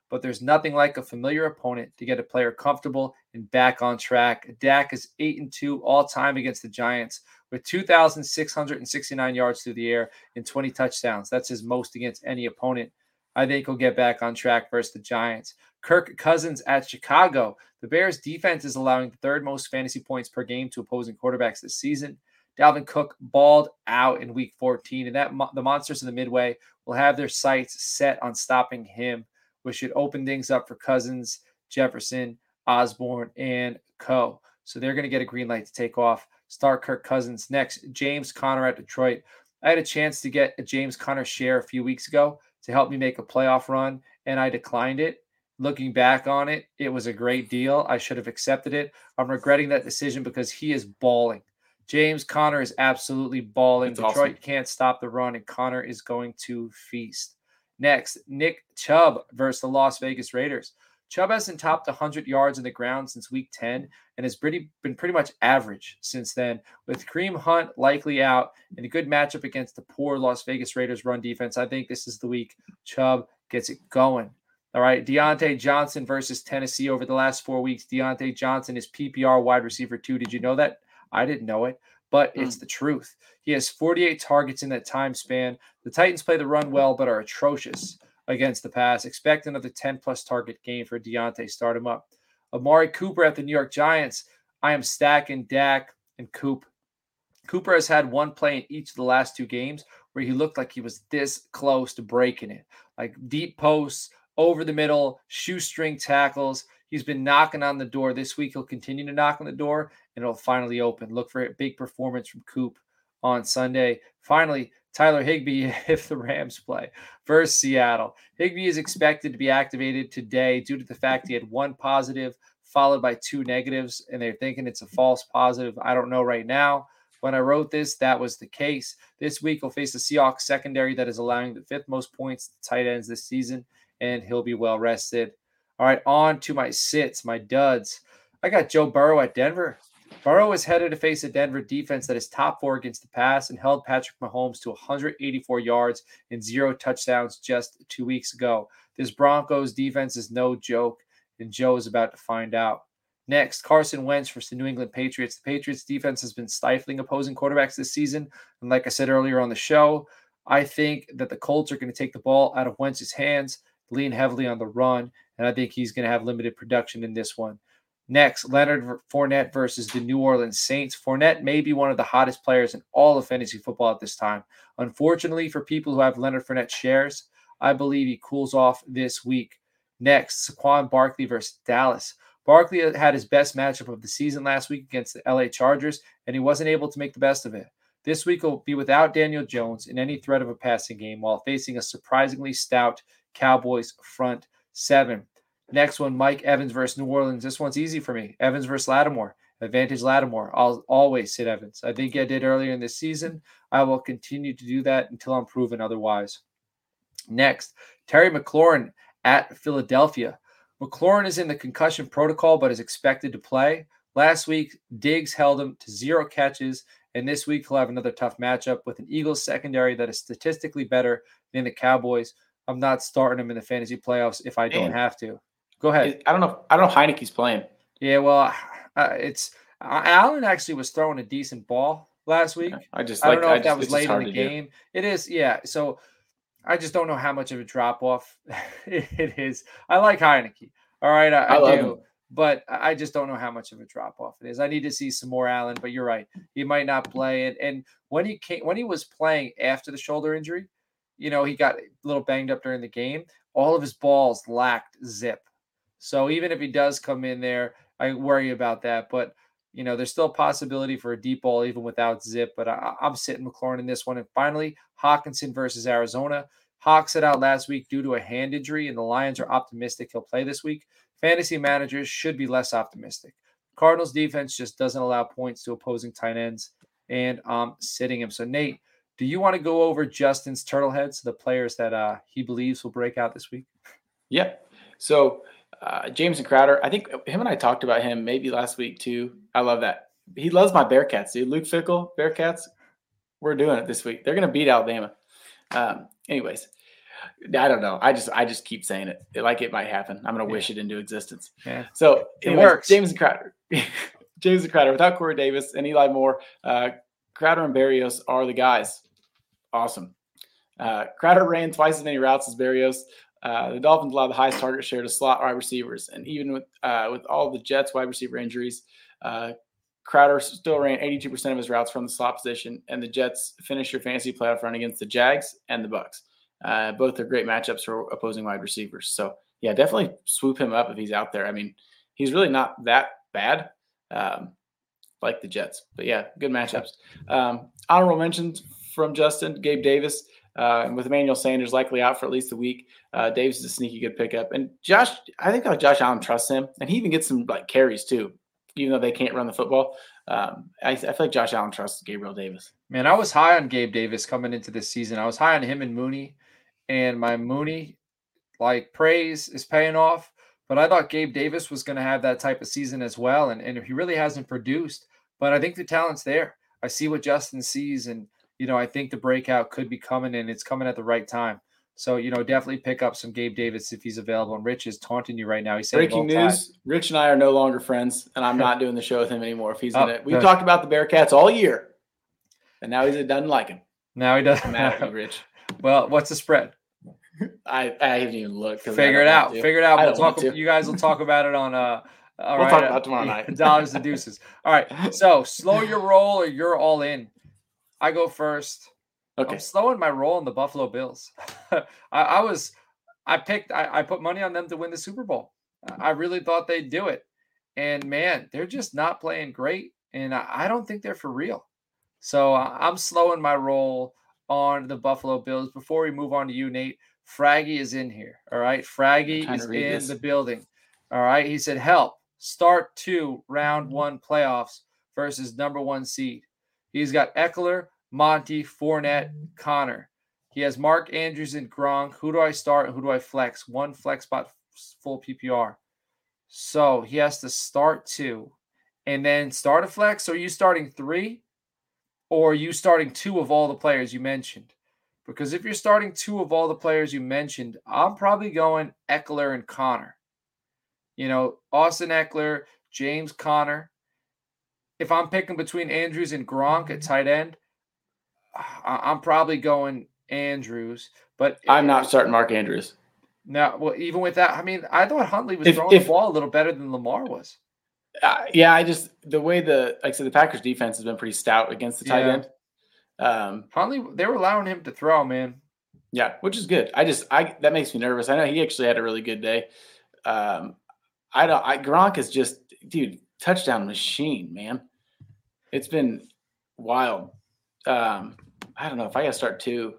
but there's nothing like a familiar opponent to get a player comfortable and back on track. Dak is eight and two all time against the Giants with two thousand six hundred sixty-nine yards through the air and twenty touchdowns. That's his most against any opponent. I think he'll get back on track versus the Giants. Kirk Cousins at Chicago. The Bears defense is allowing the third most fantasy points per game to opposing quarterbacks this season. Dalvin Cook balled out in week fourteen, and that the monsters in the Midway will have their sights set on stopping him, which should open things up for Cousins, Jefferson, Osborne, and co. So they're going to get a green light to take off. Start Kirk Cousins. Next, James Conner at Detroit. I had a chance to get a James Conner share a few weeks ago to help me make a playoff run, and I declined it. Looking back on it, it was a great deal. I should have accepted it. I'm regretting that decision because he is balling. James Conner is absolutely balling. That's Detroit awesome. Can't stop the run, and Conner is going to feast. Next, Nick Chubb versus the Las Vegas Raiders. Chubb hasn't topped one hundred yards in the ground since week ten and has pretty, been pretty much average since then. With Kareem Hunt likely out and a good matchup against the poor Las Vegas Raiders run defense, I think this is the week Chubb gets it going. All right, Deontay Johnson versus Tennessee over the last four weeks. Deontay Johnson is P P R wide receiver two. Did you know that? I didn't know it, but mm. it's the truth. He has forty-eight targets in that time span. The Titans play the run well, but are atrocious against the pass. Expect another ten-plus target game for Deontay. Start him up. Amari Cooper at the New York Giants. I am stacking Dak and Coop. Cooper has had one play in each of the last two games where he looked like he was this close to breaking it. Like deep posts, over the middle, shoestring tackles. He's been knocking on the door. This week, he'll continue to knock on the door, and it'll finally open. Look for a big performance from Coop on Sunday. Finally, Tyler Higbee, if the Rams play, versus Seattle. Higbee is expected to be activated today due to the fact he had one positive followed by two negatives, and they're thinking it's a false positive. I don't know right now. When I wrote this, that was the case. This week, he'll face the Seahawks secondary that is allowing the fifth most points to tight ends this season, and he'll be well rested. All right, on to my sits, my duds. I got Joe Burrow at Denver. Burrow is headed to face a Denver defense that is top four against the pass and held Patrick Mahomes to one hundred eighty-four yards and zero touchdowns just two weeks ago. This Broncos defense is no joke, and Joe is about to find out. Next, Carson Wentz versus the New England Patriots. The Patriots defense has been stifling opposing quarterbacks this season. And like I said earlier on the show, I think that the Colts are going to take the ball out of Wentz's hands, lean heavily on the run, and I think he's going to have limited production in this one. Next, Leonard Fournette versus the New Orleans Saints. Fournette may be one of the hottest players in all of fantasy football at this time. Unfortunately, for people who have Leonard Fournette shares, I believe he cools off this week. Next, Saquon Barkley versus Dallas. Barkley had his best matchup of the season last week against the L A Chargers, and he wasn't able to make the best of it. This week will be without Daniel Jones in any threat of a passing game while facing a surprisingly stout Cowboys front seven. Next one, Mike Evans versus New Orleans. This one's easy for me. Evans versus Lattimore. Advantage Lattimore. I'll always sit Evans. I think I did earlier in this season. I will continue to do that until I'm proven otherwise. Next, Terry McLaurin at Philadelphia. McLaurin is in the concussion protocol but is expected to play. Last week, Diggs held him to zero catches, and this week he'll have another tough matchup with an Eagles secondary that is statistically better than the Cowboys. I'm not starting him in the fantasy playoffs if I don't Man. have to. Go ahead. I don't know. I don't know if Heineke's playing. Yeah, well, uh, it's uh, Allen actually was throwing a decent ball last week. I just I like, don't know I if just, that was late in the game. Do. It is, yeah. So I just don't know how much of a drop off it is. I like Heineke. All right, I, I, I do, him. But I just don't know how much of a drop off it is. I need to see some more Allen, but you're right. He might not play it. And when he came, when he was playing after the shoulder injury, you know, he got a little banged up during the game. All of his balls lacked zip. So even if he does come in there, I worry about that. But, you know, there's still a possibility for a deep ball even without zip. But I, I'm sitting McLaurin in this one. And finally, Hawkinson versus Arizona. Hawk set out last week due to a hand injury, and the Lions are optimistic he'll play this week. Fantasy managers should be less optimistic. Cardinals defense just doesn't allow points to opposing tight ends, and I'm sitting him. So, Nate, do you want to go over Justin's turtle heads, the players that uh, he believes will break out this week? Yeah. So, uh, Jameson Crowder, I think him and I talked about him maybe last week too. I love that. He loves my Bearcats, dude. Luke Fickell, Bearcats, we're doing it this week. They're going to beat Alabama. Um, anyways, I don't know. I just I just keep saying it. Like it might happen. I'm gonna Yeah. wish it into existence. Yeah. So It anyways, works. James and Crowder. James and Crowder without Corey Davis and Eli Moore. Uh, Crowder and Berrios are the guys. Awesome. Uh, Crowder ran twice as many routes as Berrios. Uh, the Dolphins allowed the highest target share to slot wide receivers, and even with uh, with all the Jets wide receiver injuries, uh, Crowder still ran eighty-two percent of his routes from the slot position, and the Jets finished your fantasy playoff run against the Jags and the Bucs. Uh, both are great matchups for opposing wide receivers. So, yeah, definitely swoop him up if he's out there. I mean, he's really not that bad, um, like the Jets. But, yeah, good matchups. Um, honorable mentions from Justin, Gabe Davis. Uh, and with Emmanuel Sanders likely out for at least a week, uh, Davis is a sneaky good pickup. And Josh, I think like Josh Allen trusts him, and he even gets some like carries too, even though they can't run the football. Um, I, I feel like Josh Allen trusts Gabriel Davis. Man, I was high on Gabe Davis coming into this season. I was high on him and Mooney, and my Mooney like praise is paying off. But I thought Gabe Davis was going to have that type of season as well, and and he really hasn't produced. But I think the talent's there. I see what Justin sees, and you know, I think the breakout could be coming, and it's coming at the right time. So, you know, definitely pick up some Gabe Davis if he's available. And Rich is taunting you right now. He's saying breaking news: Rich and I are no longer friends, and I'm not doing the show with him anymore. If he's oh, gonna, we've talked about the Bearcats all year, and now he doesn't like him. Now he doesn't. I'm mad at you, Rich. Well, what's the spread? I I haven't even looked. Figure it out. Figure it out. We'll talk. You guys will talk about it on. Uh, all we'll right, talk about tomorrow night. Dollars and deuces. All right. So slow your roll, or you're all in. I go first. Okay. I'm slowing my roll on the Buffalo Bills. I, I was, I picked, I, I put money on them to win the Super Bowl. I really thought they'd do it. And man, they're just not playing great. And I, I don't think they're for real. So I'm slowing my roll on the Buffalo Bills. Before we move on to you, Nate, Fraggy is in here. All right. Fraggy is in this. the building. All right. He said, help start two round one playoffs versus number one seed. He's got Eckler, Monty, Fournette, Connor. He has Mark Andrews and Gronk. Who do I start and who do I flex? One flex spot, full P P R. So he has to start two and then start a flex. So are you starting three or are you starting two of all the players you mentioned? Because if you're starting two of all the players you mentioned, I'm probably going Eckler and Connor. You know, Austin Eckler, James Conner. If I'm picking between Andrews and Gronk at tight end, I'm probably going Andrews, but I'm not starting Mark Andrews. No, well, even with that, I mean, I thought Huntley was if, throwing if, the ball a little better than Lamar was. Uh, yeah, I just the way the like I said, the Packers defense has been pretty stout against the tight yeah. end. Um, Huntley, they were allowing him to throw, man. Yeah, which is good. I just I that makes me nervous. I know he actually had a really good day. Um, I don't. I Gronk is just dude touchdown machine, man. It's been wild. Um, I don't know if I got to start two.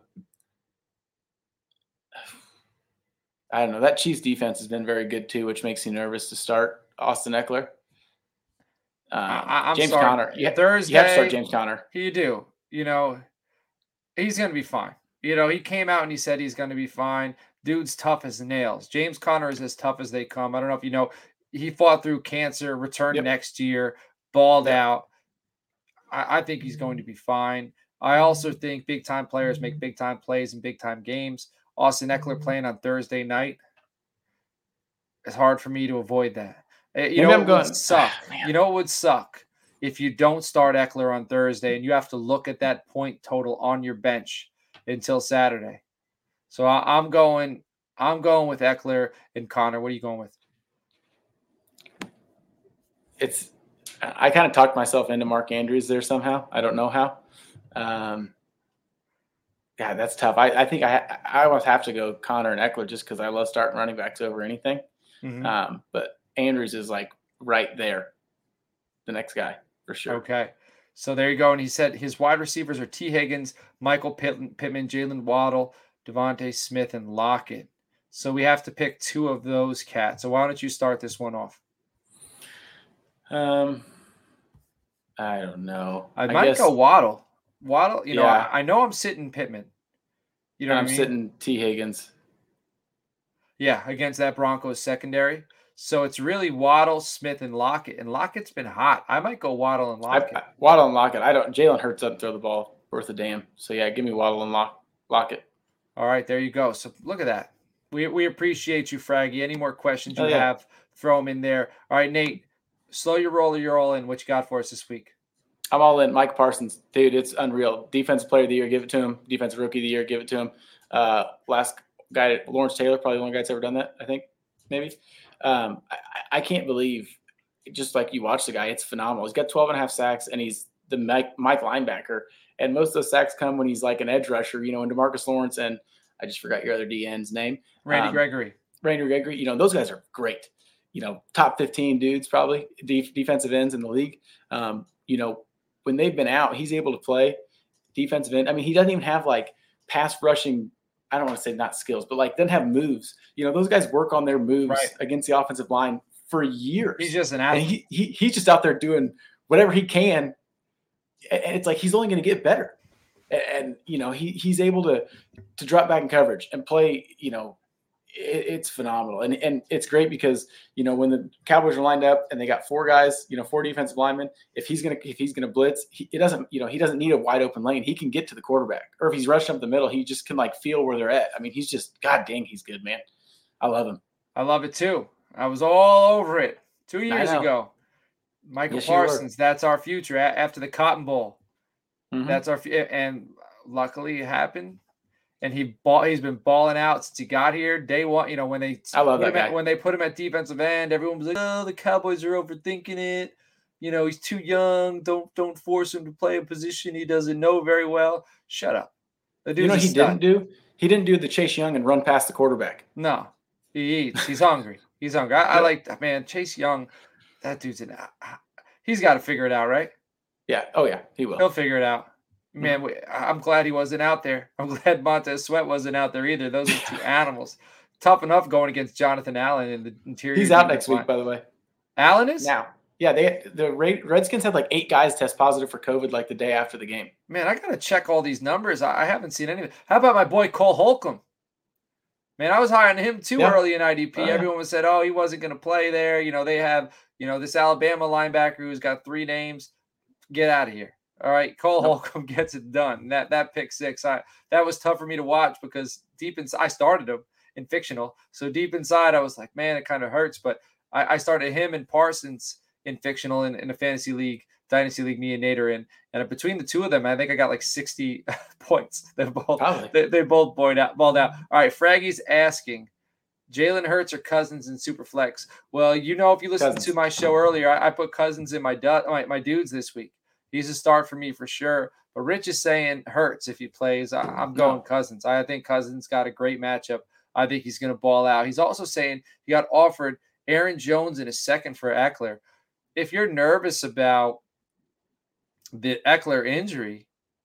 I don't know. That Chiefs defense has been very good too, which makes me nervous to start Austin Eckler. Um, I, I'm James sorry. Conner. You, Thursday, you have to start James Conner. You do. You know, he's going to be fine. You know, he came out and he said he's going to be fine. Dude's tough as nails. James Conner is as tough as they come. I don't know if you know, he fought through cancer, returned yep. next year, balled yep. out. I, I think he's going to be fine. I also think big-time players make big-time plays in big-time games. Austin Eckler playing on Thursday night. It's hard for me to avoid that. You Maybe know, I'm it going, would suck. Oh, you know, it would suck if you don't start Eckler on Thursday and you have to look at that point total on your bench until Saturday. So I, I'm going, I'm going with Eckler and Connor. What are you going with? It's, I kind of talked myself into Mark Andrews there somehow. I don't know how. Um, yeah, that's tough. I, I think I I almost have to go Connor and Eckler just because I love starting running backs over anything. Mm-hmm. Um, but Andrews is like right there, the next guy for sure. Okay, so there you go. And he said his wide receivers are T. Higgins, Michael Pittman, Pittman Jalen Waddle, Devontae Smith, and Lockett. So we have to pick two of those cats. So why don't you start this one off? Um, I don't know. I, I might guess, go Waddle. Waddle, you know, yeah. I, I know I'm sitting Pittman. You know I'm what I mean? sitting T. Higgins. Yeah, against that Broncos secondary. So it's really Waddle, Smith, and Lockett. And Lockett's been hot. I might go Waddle and Lockett. I, I, Waddle and Lockett. I don't. Jalen Hurts doesn't throw the ball worth a damn. So yeah, give me Waddle and Lock, Lockett. All right, there you go. So look at that. We we appreciate you, Fraggy. Any more questions you Oh, yeah. have, throw them in there. All right, Nate, slow your roll or you're all in. What you got for us this week? I'm all in. Mike Parsons, dude, it's unreal. Defensive player of the year, give it to him. Defensive rookie of the year, give it to him. Uh, last guy, Lawrence Taylor, probably the only guy that's ever done that, I think, maybe. Um, I, I can't believe, just like you watch the guy, it's phenomenal. He's got twelve and a half sacks, and he's the Mike, Mike linebacker. And most of those sacks come when he's like an edge rusher, you know, and DeMarcus Lawrence, and I just forgot your other D N's name. Randy um, Gregory. Randy Gregory, you know, those guys are great. You know, top fifteen dudes probably, def- defensive ends in the league. Um, you know, when they've been out, he's able to play defensive end. I mean, he doesn't even have like pass rushing. I don't want to say not skills, but like doesn't have moves. You know, those guys work on their moves Right. against the offensive line for years. He's just an and athlete. he, he he's just out there doing whatever he can. And it's like he's only going to get better. And, and you know, he he's able to to drop back in coverage and play, you know, it's phenomenal. And and it's great because, you know, when the Cowboys are lined up and they got four guys, you know, four defensive linemen, if he's going to, if he's going to blitz, he, it doesn't, you know, he doesn't need a wide open lane. He can get to the quarterback, or if he's rushing up the middle, he just can like feel where they're at. I mean, he's just, God dang, he's good, man. I love him. I love it too. I was all over it two years ago. Michael Yes, Parsons, that's our future after the Cotton Bowl. Mm-hmm. That's our, and luckily it happened. And he ball, he's been balling out since he got here. Day one, you know, when they I love put that him guy. At, when they put him at defensive end, everyone was like, "Oh, the Cowboys are overthinking it. You know, he's too young. Don't don't force him to play a position he doesn't know very well." Shut up. The dude's you know what he didn't do? He didn't do the Chase Young and run past the quarterback. No, he eats. He's hungry. He's hungry. I, I like man, Chase Young. That dude's an. He's got to figure it out, right? Yeah. Oh yeah, he will. He'll figure it out. Man, we, I'm glad he wasn't out there. I'm glad Montez Sweat wasn't out there either. Those are two animals. Tough enough going against Jonathan Allen in the interior. He's out next week, by the way. Allen is? Now. Yeah, they the Redskins had like eight guys test positive for COVID like the day after the game. Man, I got to check all these numbers. I, I haven't seen any of it. How about my boy Cole Holcomb? Man, I was high on him too yeah. early in I D P. Oh, Everyone yeah. was said, oh, he wasn't going to play there. You know, they have, you know, this Alabama linebacker who's got three names. Get out of here. All right, Cole nope. Holcomb gets it done. That that pick six, I that was tough for me to watch because deep inside, I started him in fictional. So deep inside, I was like, man, it kind of hurts. But I, I started him and Parsons in fictional in, in a fantasy league, dynasty league. Me and Nate are in, and between the two of them, I think I got like sixty points. They both they, they both balled out. Balled out. All right, Fraggy's asking, Jalen Hurts or Cousins in Superflex? Well, you know, if you listened Cousins. to my show earlier, I, I put Cousins in my, du- my my dudes this week. He's a start for me for sure. But Rich is saying Hurts if he plays. I, I'm going no. Cousins. I think Cousins got a great matchup. I think he's going to ball out. He's also saying he got offered Aaron Jones in a second for Eckler. If you're nervous about the Eckler injury,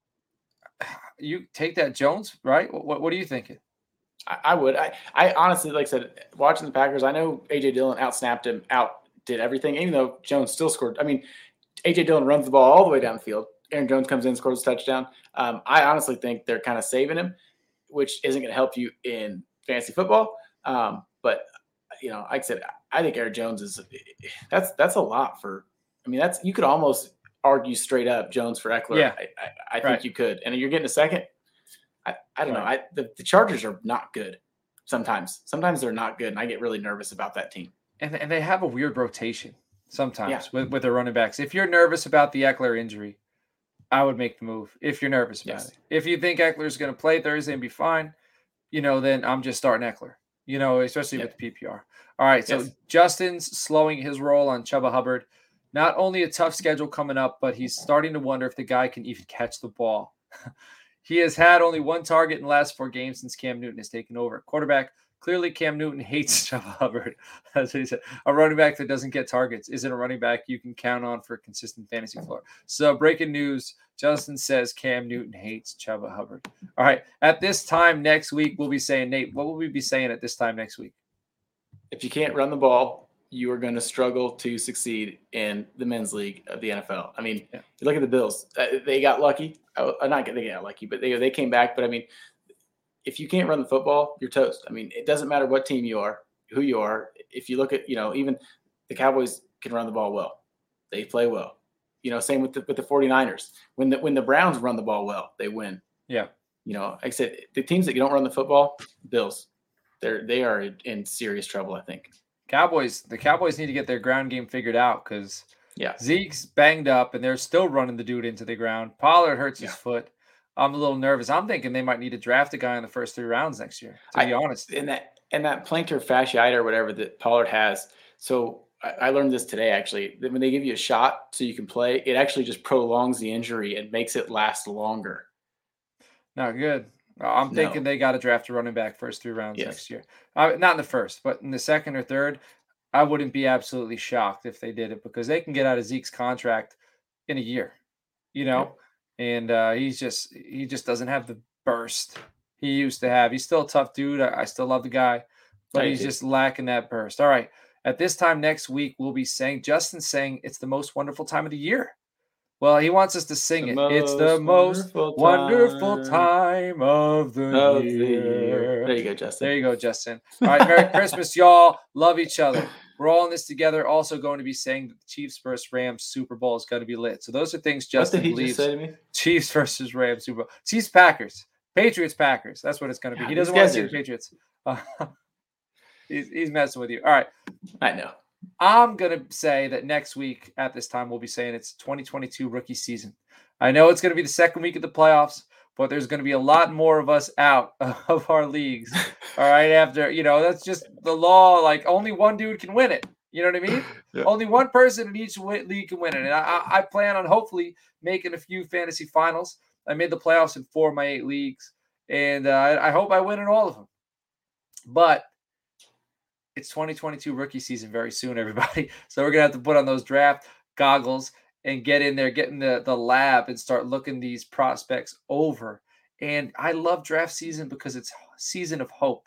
you take that Jones, right? What, what are you thinking? I, I would. I, I honestly, like I said, watching the Packers, I know A J Dillon outsnapped him, out did everything, even though Jones still scored. I mean, A J Dillon runs the ball all the way down the field. Aaron Jones comes in, scores a touchdown. Um, I honestly think they're kind of saving him, which isn't going to help you in fantasy football. Um, but, you know, like I said, I think Aaron Jones is that's that's a lot for. I mean, that's you could almost argue straight up Jones for Eckler. Yeah, I, I, I think right. you could, and you're getting a second. I, I don't right. know. I the, the Chargers are not good. Sometimes, sometimes they're not good, and I get really nervous about that team. And and they have a weird rotation. Sometimes yeah. with, with their running backs. If you're nervous about the Eckler injury, I would make the move if you're nervous about yes. it. If you think Eckler's going to play Thursday and be fine, you know, then I'm just starting Eckler, you know, especially yep. with the P P R. All right, so yes. Justin's slowing his roll on Chuba Hubbard. Not only a tough schedule coming up, but he's starting to wonder if the guy can even catch the ball. He has had only one target in the last four games since Cam Newton has taken over at quarterback. Clearly, Cam Newton hates Chuba Hubbard. That's what he said. A running back that doesn't get targets isn't a running back you can count on for a consistent fantasy floor. So, breaking news, Justin says Cam Newton hates Chuba Hubbard. All right. At this time next week, we'll be saying, Nate, what will we be saying at this time next week? If you can't run the ball, you are going to struggle to succeed in the men's league of the N F L. I mean, yeah. you look at the Bills. Uh, they got lucky. Uh, not they got lucky, but they they came back. But, I mean, if you can't run the football, you're toast. I mean, it doesn't matter what team you are, who you are. If you look at, you know, even the Cowboys can run the ball well. They play well. You know, same with the with the 49ers. When the when the Browns run the ball well, they win. Yeah. You know, like I said, the teams that don't run the football, Bills, they're they are in serious trouble, I think. Cowboys, the Cowboys need to get their ground game figured out because Yeah. Zeke's banged up and they're still running the dude into the ground. Pollard hurts Yeah. his foot. I'm a little nervous. I'm thinking they might need to draft a guy in the first three rounds next year, to I, be honest. And that and that plantar fasciitis or whatever that Pollard has. So I, I learned this today actually. That when they give you a shot so you can play, it actually just prolongs the injury and makes it last longer. Not good. I'm No. thinking they got to draft a running back first three rounds Yes. next year. Uh, not in the first, but in the second or third. I wouldn't be absolutely shocked if they did it because they can get out of Zeke's contract in a year, you know, Yep. and uh, he's just he just doesn't have the burst he used to have. He's still a tough dude. I, I still love the guy, but I he's do. just lacking that burst. All right, at this time next week, we'll be saying Justin's saying it's the most wonderful time of the year. Well, he wants us to sing The it. It's the most wonderful wonderful time time of the of the year. year. There you go, Justin. There you go, Justin. All right, Merry Christmas, y'all. Love each other. We're all in this together. Also going to be saying that the Chiefs versus Rams Super Bowl is going to be lit. So those are things What Justin did he believes. just say to me? Chiefs versus Rams Super Bowl. Chiefs Packers. Patriots Packers. That's what it's going to be. God, He these doesn't want to guys see are- the Patriots. Uh, he's, he's messing with you. All right. I know. I'm going to say that next week at this time, we'll be saying it's twenty twenty-two rookie season. I know it's going to be the second week of the playoffs, but there's going to be a lot more of us out of our leagues. All right. After, you know, that's just the law. Like only one dude can win it. You know what I mean? Yeah. Only one person in each wi- league can win it. And I, I plan on hopefully making a few fantasy finals. I made the playoffs in four of my eight leagues, and uh, I, I hope I win in all of them. But it's twenty twenty-two rookie season very soon, everybody. So we're going to have to put on those draft goggles and get in there, get in the, the lab and start looking these prospects over. And I love draft season because it's a season of hope.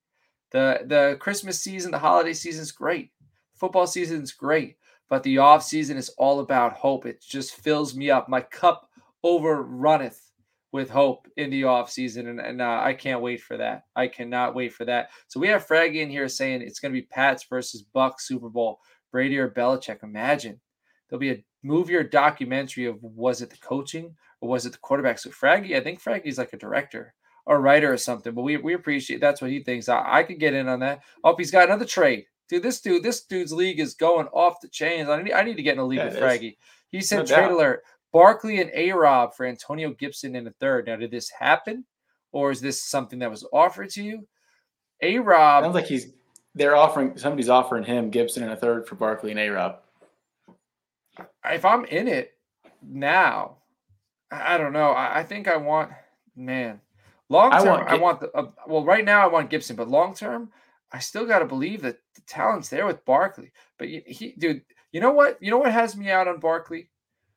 The the Christmas season, the holiday season is great. Football season is great. But the off season is all about hope. It just fills me up. My cup overrunneth with hope in the off season. And, and uh, I can't wait for that. I cannot wait for that. So we have Fraggy in here saying it's going to be Pats versus Bucks Super Bowl. Brady or Belichick. Imagine. There'll be a movie or documentary of was it the coaching or was it the quarterback? So Fraggy, I think Fraggy's like a director or writer or something, but we, we appreciate that's what he thinks. I, I could get in on that. Oh, he's got another trade. Dude, this dude, this dude's league is going off the chains. I need, I need to get in a league Yeah, with it is. Fraggy. He said No trade doubt. alert. Barkley and A-Rob for Antonio Gibson in the third. Now, did this happen? Or is this something that was offered to you? A-Rob. Sounds like he's they're offering somebody's offering him Gibson in a third for Barkley and A-Rob. If I'm in it now, I I don't know. I, I think I want, man, long I term, want I Gib- want the, uh, well, right now I want Gibson, but long term, I still got to believe that the talent's there with Barkley. But he, he, dude, you know what? You know what has me out on Barkley?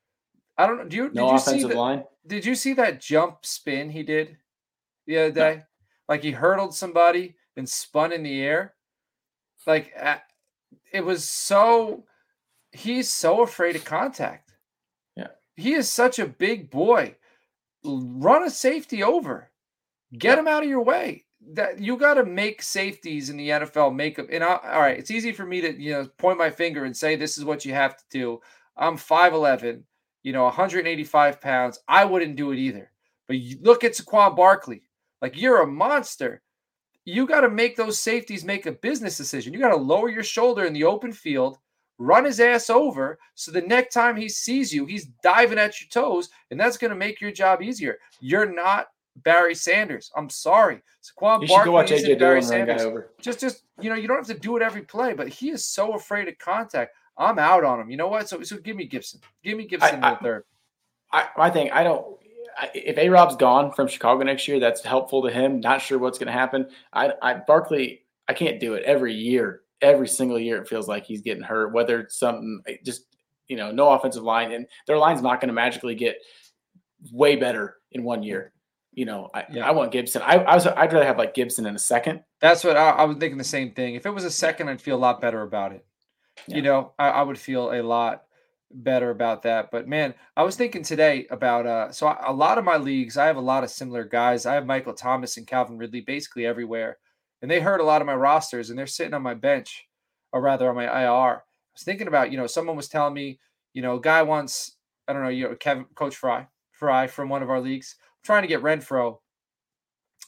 I don't know. Do you, did No you see offensive that? line. Did you see that jump spin he did the other day? Like he hurdled somebody and spun in the air. Like uh, it was so. He's so afraid of contact. Yeah. He is such a big boy. Run a safety over. Get Yeah. him out of your way. That you got to make safeties in the N F L make up. And I, all right, it's easy for me to you know point my finger and say this is what you have to do. I'm five eleven, you know, one hundred eighty-five pounds. I wouldn't do it either. But you look at Saquon Barkley. Like you're a monster. You got to make those safeties make a business decision. You got to lower your shoulder in the open field, run his ass over, so the next time he sees you, he's diving at your toes, and that's going to make your job easier. You're not Barry Sanders. I'm sorry. Saquon You should go watch Barkley A J isn't Barry Dillon run a guy Sanders. over. Just, just you know, you don't have to do it every play, but he is so afraid of contact. I'm out on him. You know what? So, so give me Gibson. Give me Gibson I- in the third. I, I think I don't. I, if A Rob's gone from Chicago next year, that's helpful to him. Not sure what's going to happen. I, I Barkley, I can't do it every year. Every single year, it feels like he's getting hurt. Whether it's something, just you know, no offensive line, and their line's not going to magically get way better in one year. You know, I, Yeah. I want Gibson. I, I was, I'd rather have like Gibson in a second. That's what I, I was thinking. The same thing. If it was a second, I'd feel a lot better about it. Yeah. You know, I, I would feel a lot better about that. But man, I was thinking today about uh so a lot of my leagues, I have a lot of similar guys. I have Michael Thomas and Calvin Ridley basically everywhere. And they hurt a lot of my rosters and they're sitting on my bench, or rather on my I R. I was thinking about, you know, someone was telling me, you know, a guy wants, I don't know, you know, Kevin Coach Fry, Fry from one of our leagues, trying to get Renfro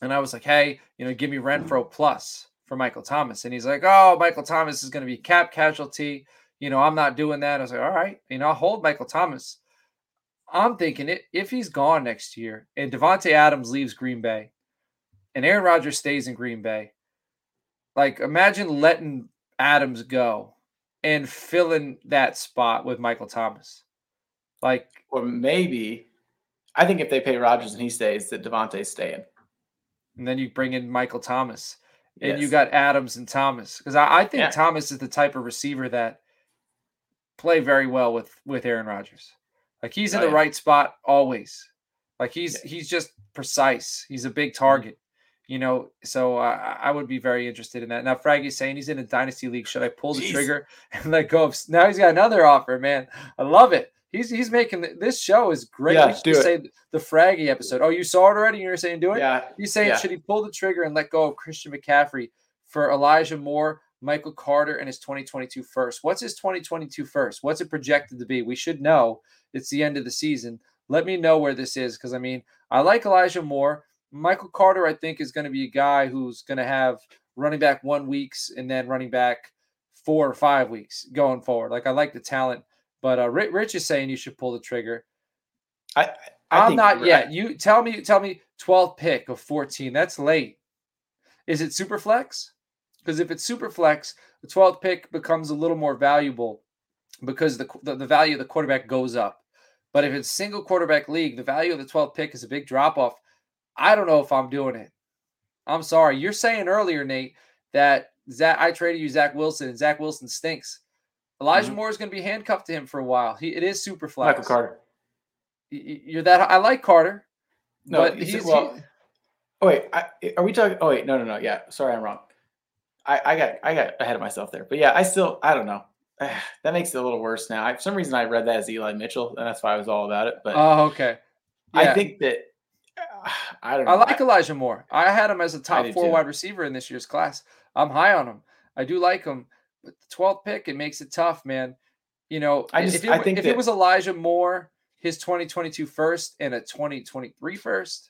And I was like, hey, you know, give me Renfrow plus for Michael Thomas. And he's like, oh, Michael Thomas is going to be cap casualty. You know, I'm not doing that. I was like, all right, you know, I'll hold Michael Thomas. I'm thinking it if he's gone next year and Devontae Adams leaves Green Bay and Aaron Rodgers stays in Green Bay, like imagine letting Adams go and filling that spot with Michael Thomas. Like, or maybe I think if they pay Rodgers and he stays, that Devontae's staying. And then you bring in Michael Thomas and Yes. you got Adams and Thomas. Because I, I think Yeah. Thomas is the type of receiver that play very well with, with Aaron Rodgers. Like he's in Oh, the yeah. right spot always. Like he's Yeah. he's just precise. He's a big target, you know. So uh, I would be very interested in that. Now Fraggy's saying he's in a dynasty league. Should I pull the Jeez. trigger and let go of? Now he's got another offer, man. I love it. He's he's making this show is great. Yeah, we should do just it. say the Fraggy episode. Oh, you saw it already? You're saying do it? Yeah. He's saying yeah. should he pull the trigger and let go of Christian McCaffrey for Elijah Moore, Michael Carter, and his twenty twenty-two first? What's his twenty twenty-two first? What's it projected to be? We should know. It's the end of the season. Let me know where this is because, I mean, I like Elijah Moore. Michael Carter, I think, is going to be a guy who's going to have running back one weeks and then running back four or five weeks going forward. Like, I like the talent. But uh, Rich is saying you should pull the trigger. I, I I'm think, not yet. I, You tell me, tell me twelfth pick of fourteen. That's late. Is it super flex? Because if it's super flex, the twelfth pick becomes a little more valuable because the, the, the value of the quarterback goes up. But if it's single quarterback league, the value of the twelfth pick is a big drop off. I don't know if I'm doing it. I'm sorry. You're saying earlier, Nate, that Zach, I traded you Zach Wilson and Zach Wilson stinks. Elijah mm-hmm. Moore is going to be handcuffed to him for a while. He, it is super flex. Michael Carter. You're that. I like Carter. No, but he's, he's, well. he, oh wait, I, are we talking? Oh wait, no, no, no. Yeah, sorry, I'm wrong. I, I got, I got ahead of myself there. But yeah, I still, I don't know. That makes it a little worse now. I, for some reason, I read that as Eli Mitchell, and that's why I was all about it. But oh, okay. Yeah. I think that uh, I don't know. I like Elijah Moore. I had him as a top four too. wide receiver in this year's class. I'm high on him. I do like him. But the twelfth pick, it makes it tough, man. You know, I just, if, it, I think if that, it was Elijah Moore, his twenty twenty-two first and a twenty twenty-three first,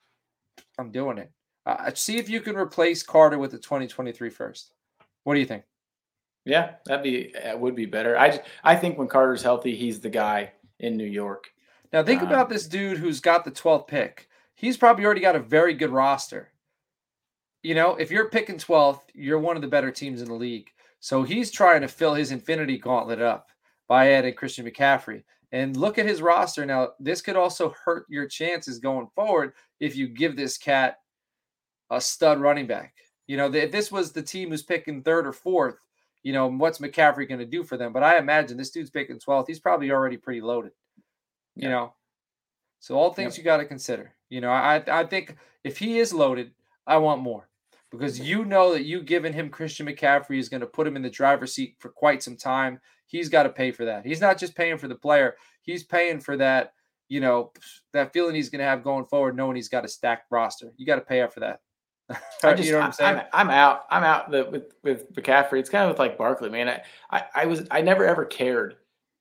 I'm doing it. Uh, see if you can replace Carter with the twenty twenty-three first. What do you think? Yeah, that'd be it would be better. I just, I think when Carter's healthy, he's the guy in New York. Now think um, about this dude who's got the twelfth pick. He's probably already got a very good roster. You know, if you're picking twelfth, you're one of the better teams in the league. So he's trying to fill his infinity gauntlet up by adding Christian McCaffrey. And look at his roster. Now, this could also hurt your chances going forward if you give this cat a stud running back. You know, if this was the team who's picking third or fourth, you know, what's McCaffrey going to do for them? But I imagine this dude's picking twelfth. He's probably already pretty loaded, you yeah. know. So all things yep. you got to consider. You know, I I think if he is loaded, I want more because you know that you giving him Christian McCaffrey is going to put him in the driver's seat for quite some time. He's got to pay for that. He's not just paying for the player. He's paying for that, you know, that feeling he's going to have going forward, knowing he's got a stacked roster. You got to pay up for that. I just, you know what I'm saying? I'm, I'm out. I'm out the, with with McCaffrey. It's kind of like Barkley, man. I, I, I was I never ever cared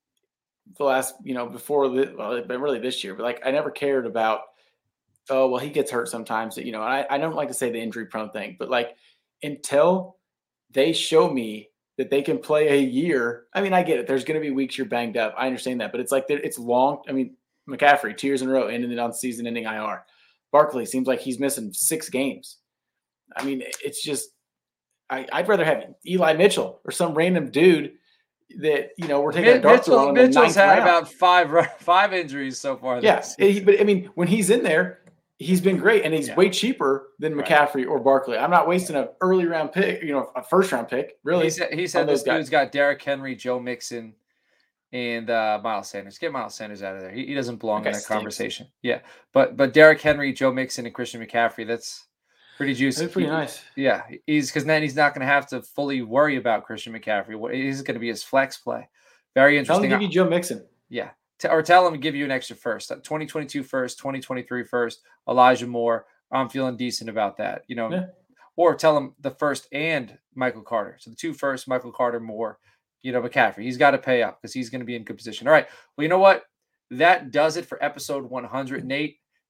the last, you know, before the well, but really this year, but like I never cared about. Oh well, he gets hurt sometimes. You know, I I don't like to say the injury prone thing, but like until they show me that they can play a year. I mean, I get it. There's going to be weeks you're banged up. I understand that, but it's like it's long. I mean, McCaffrey two years in a row ended on season-ending I R. Barkley seems like he's missing six games. I mean, it's just I, I'd rather have Eli Mitchell or some random dude that, you know, we're taking a dart throw on. Mitchell's had round. about five five injuries so far. Yes, yeah, but I mean, when he's in there, he's been great, and he's yeah. way cheaper than McCaffrey right. or Barkley. I'm not wasting an early round pick, you know, a first round pick. Really, he said, he said this dude's got Derrick Henry, Joe Mixon, and uh, Miles Sanders. Get Miles Sanders out of there. He, he doesn't belong that in that stinks. conversation. Yeah, but but Derrick Henry, Joe Mixon, and Christian McCaffrey. That's pretty juicy. That's pretty he, nice. Yeah, he's because then he's not going to have to fully worry about Christian McCaffrey. He's going to be his flex play. Very interesting. Tell him to give you Joe Mixon. Yeah. Or tell him to give you an extra first. twenty twenty-two first, twenty twenty-three first, Elijah Moore. I'm feeling decent about that. You know, yeah. Or tell him the first and Michael Carter. So the two first, Michael Carter, Moore, you know, McCaffrey. He's got to pay up because he's going to be in good position. All right. Well, you know what? That does it for episode one hundred. Nate,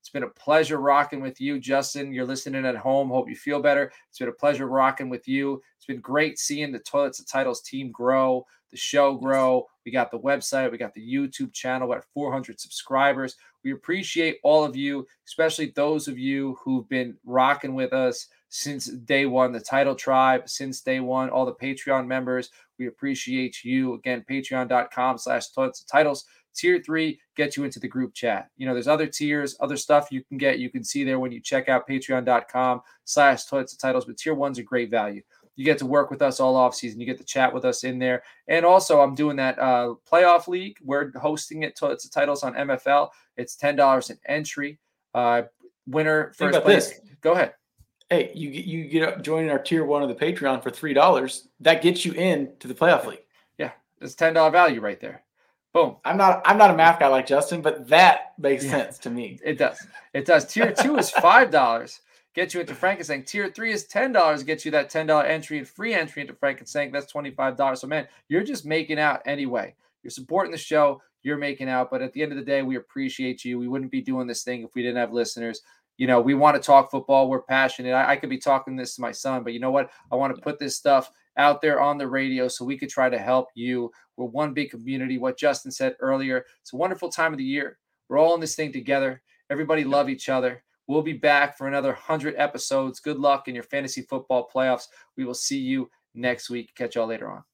It's been a pleasure rocking with you, Justin. You're listening at home. Hope you feel better. It's been a pleasure rocking with you. It's been great seeing the Toilets and Titles team grow, the show grow. We got the website. We got the YouTube channel. We're at four hundred subscribers. We appreciate all of you, especially those of you who've been rocking with us since day one, the Title Tribe, since day one, all the Patreon members. We appreciate you. Again, patreon.com slash Toilets and Titles. Tier three gets you into the group chat. You know, there's other tiers, other stuff you can get. You can see there when you check out patreon.com slash Toilets and Titles. But tier one's a great value. You get to work with us all off season. You get to chat with us in there. And also, I'm doing that uh, playoff league. We're hosting it. Toilets and Titles on M F L. It's ten dollars an entry. Uh, winner, first place. This. Go ahead. Hey, you get you get joining our tier one of the Patreon for three dollars. That gets you in to the playoff league. Yeah, it's ten dollars value right there. Boom. I'm not I'm not a math guy like Justin, but that makes yeah, sense to me. It does. It does. Tier two is five dollars. Get you into Frankenstein. Tier three is ten dollars. Get you that ten dollars entry and free entry into Frankenstein. That's twenty-five dollars. So, man, you're just making out anyway. You're supporting the show. You're making out. But at the end of the day, we appreciate you. We wouldn't be doing this thing if we didn't have listeners. You know, we want to talk football. We're passionate. I, I could be talking this to my son, but you know what? I want to put this stuff out there on the radio so we could try to help you. We're one big community. What Justin said earlier, it's a wonderful time of the year. We're all in this thing together. Everybody love each other. We'll be back for another one hundred episodes. Good luck in your fantasy football playoffs. We will see you next week. Catch y'all later on.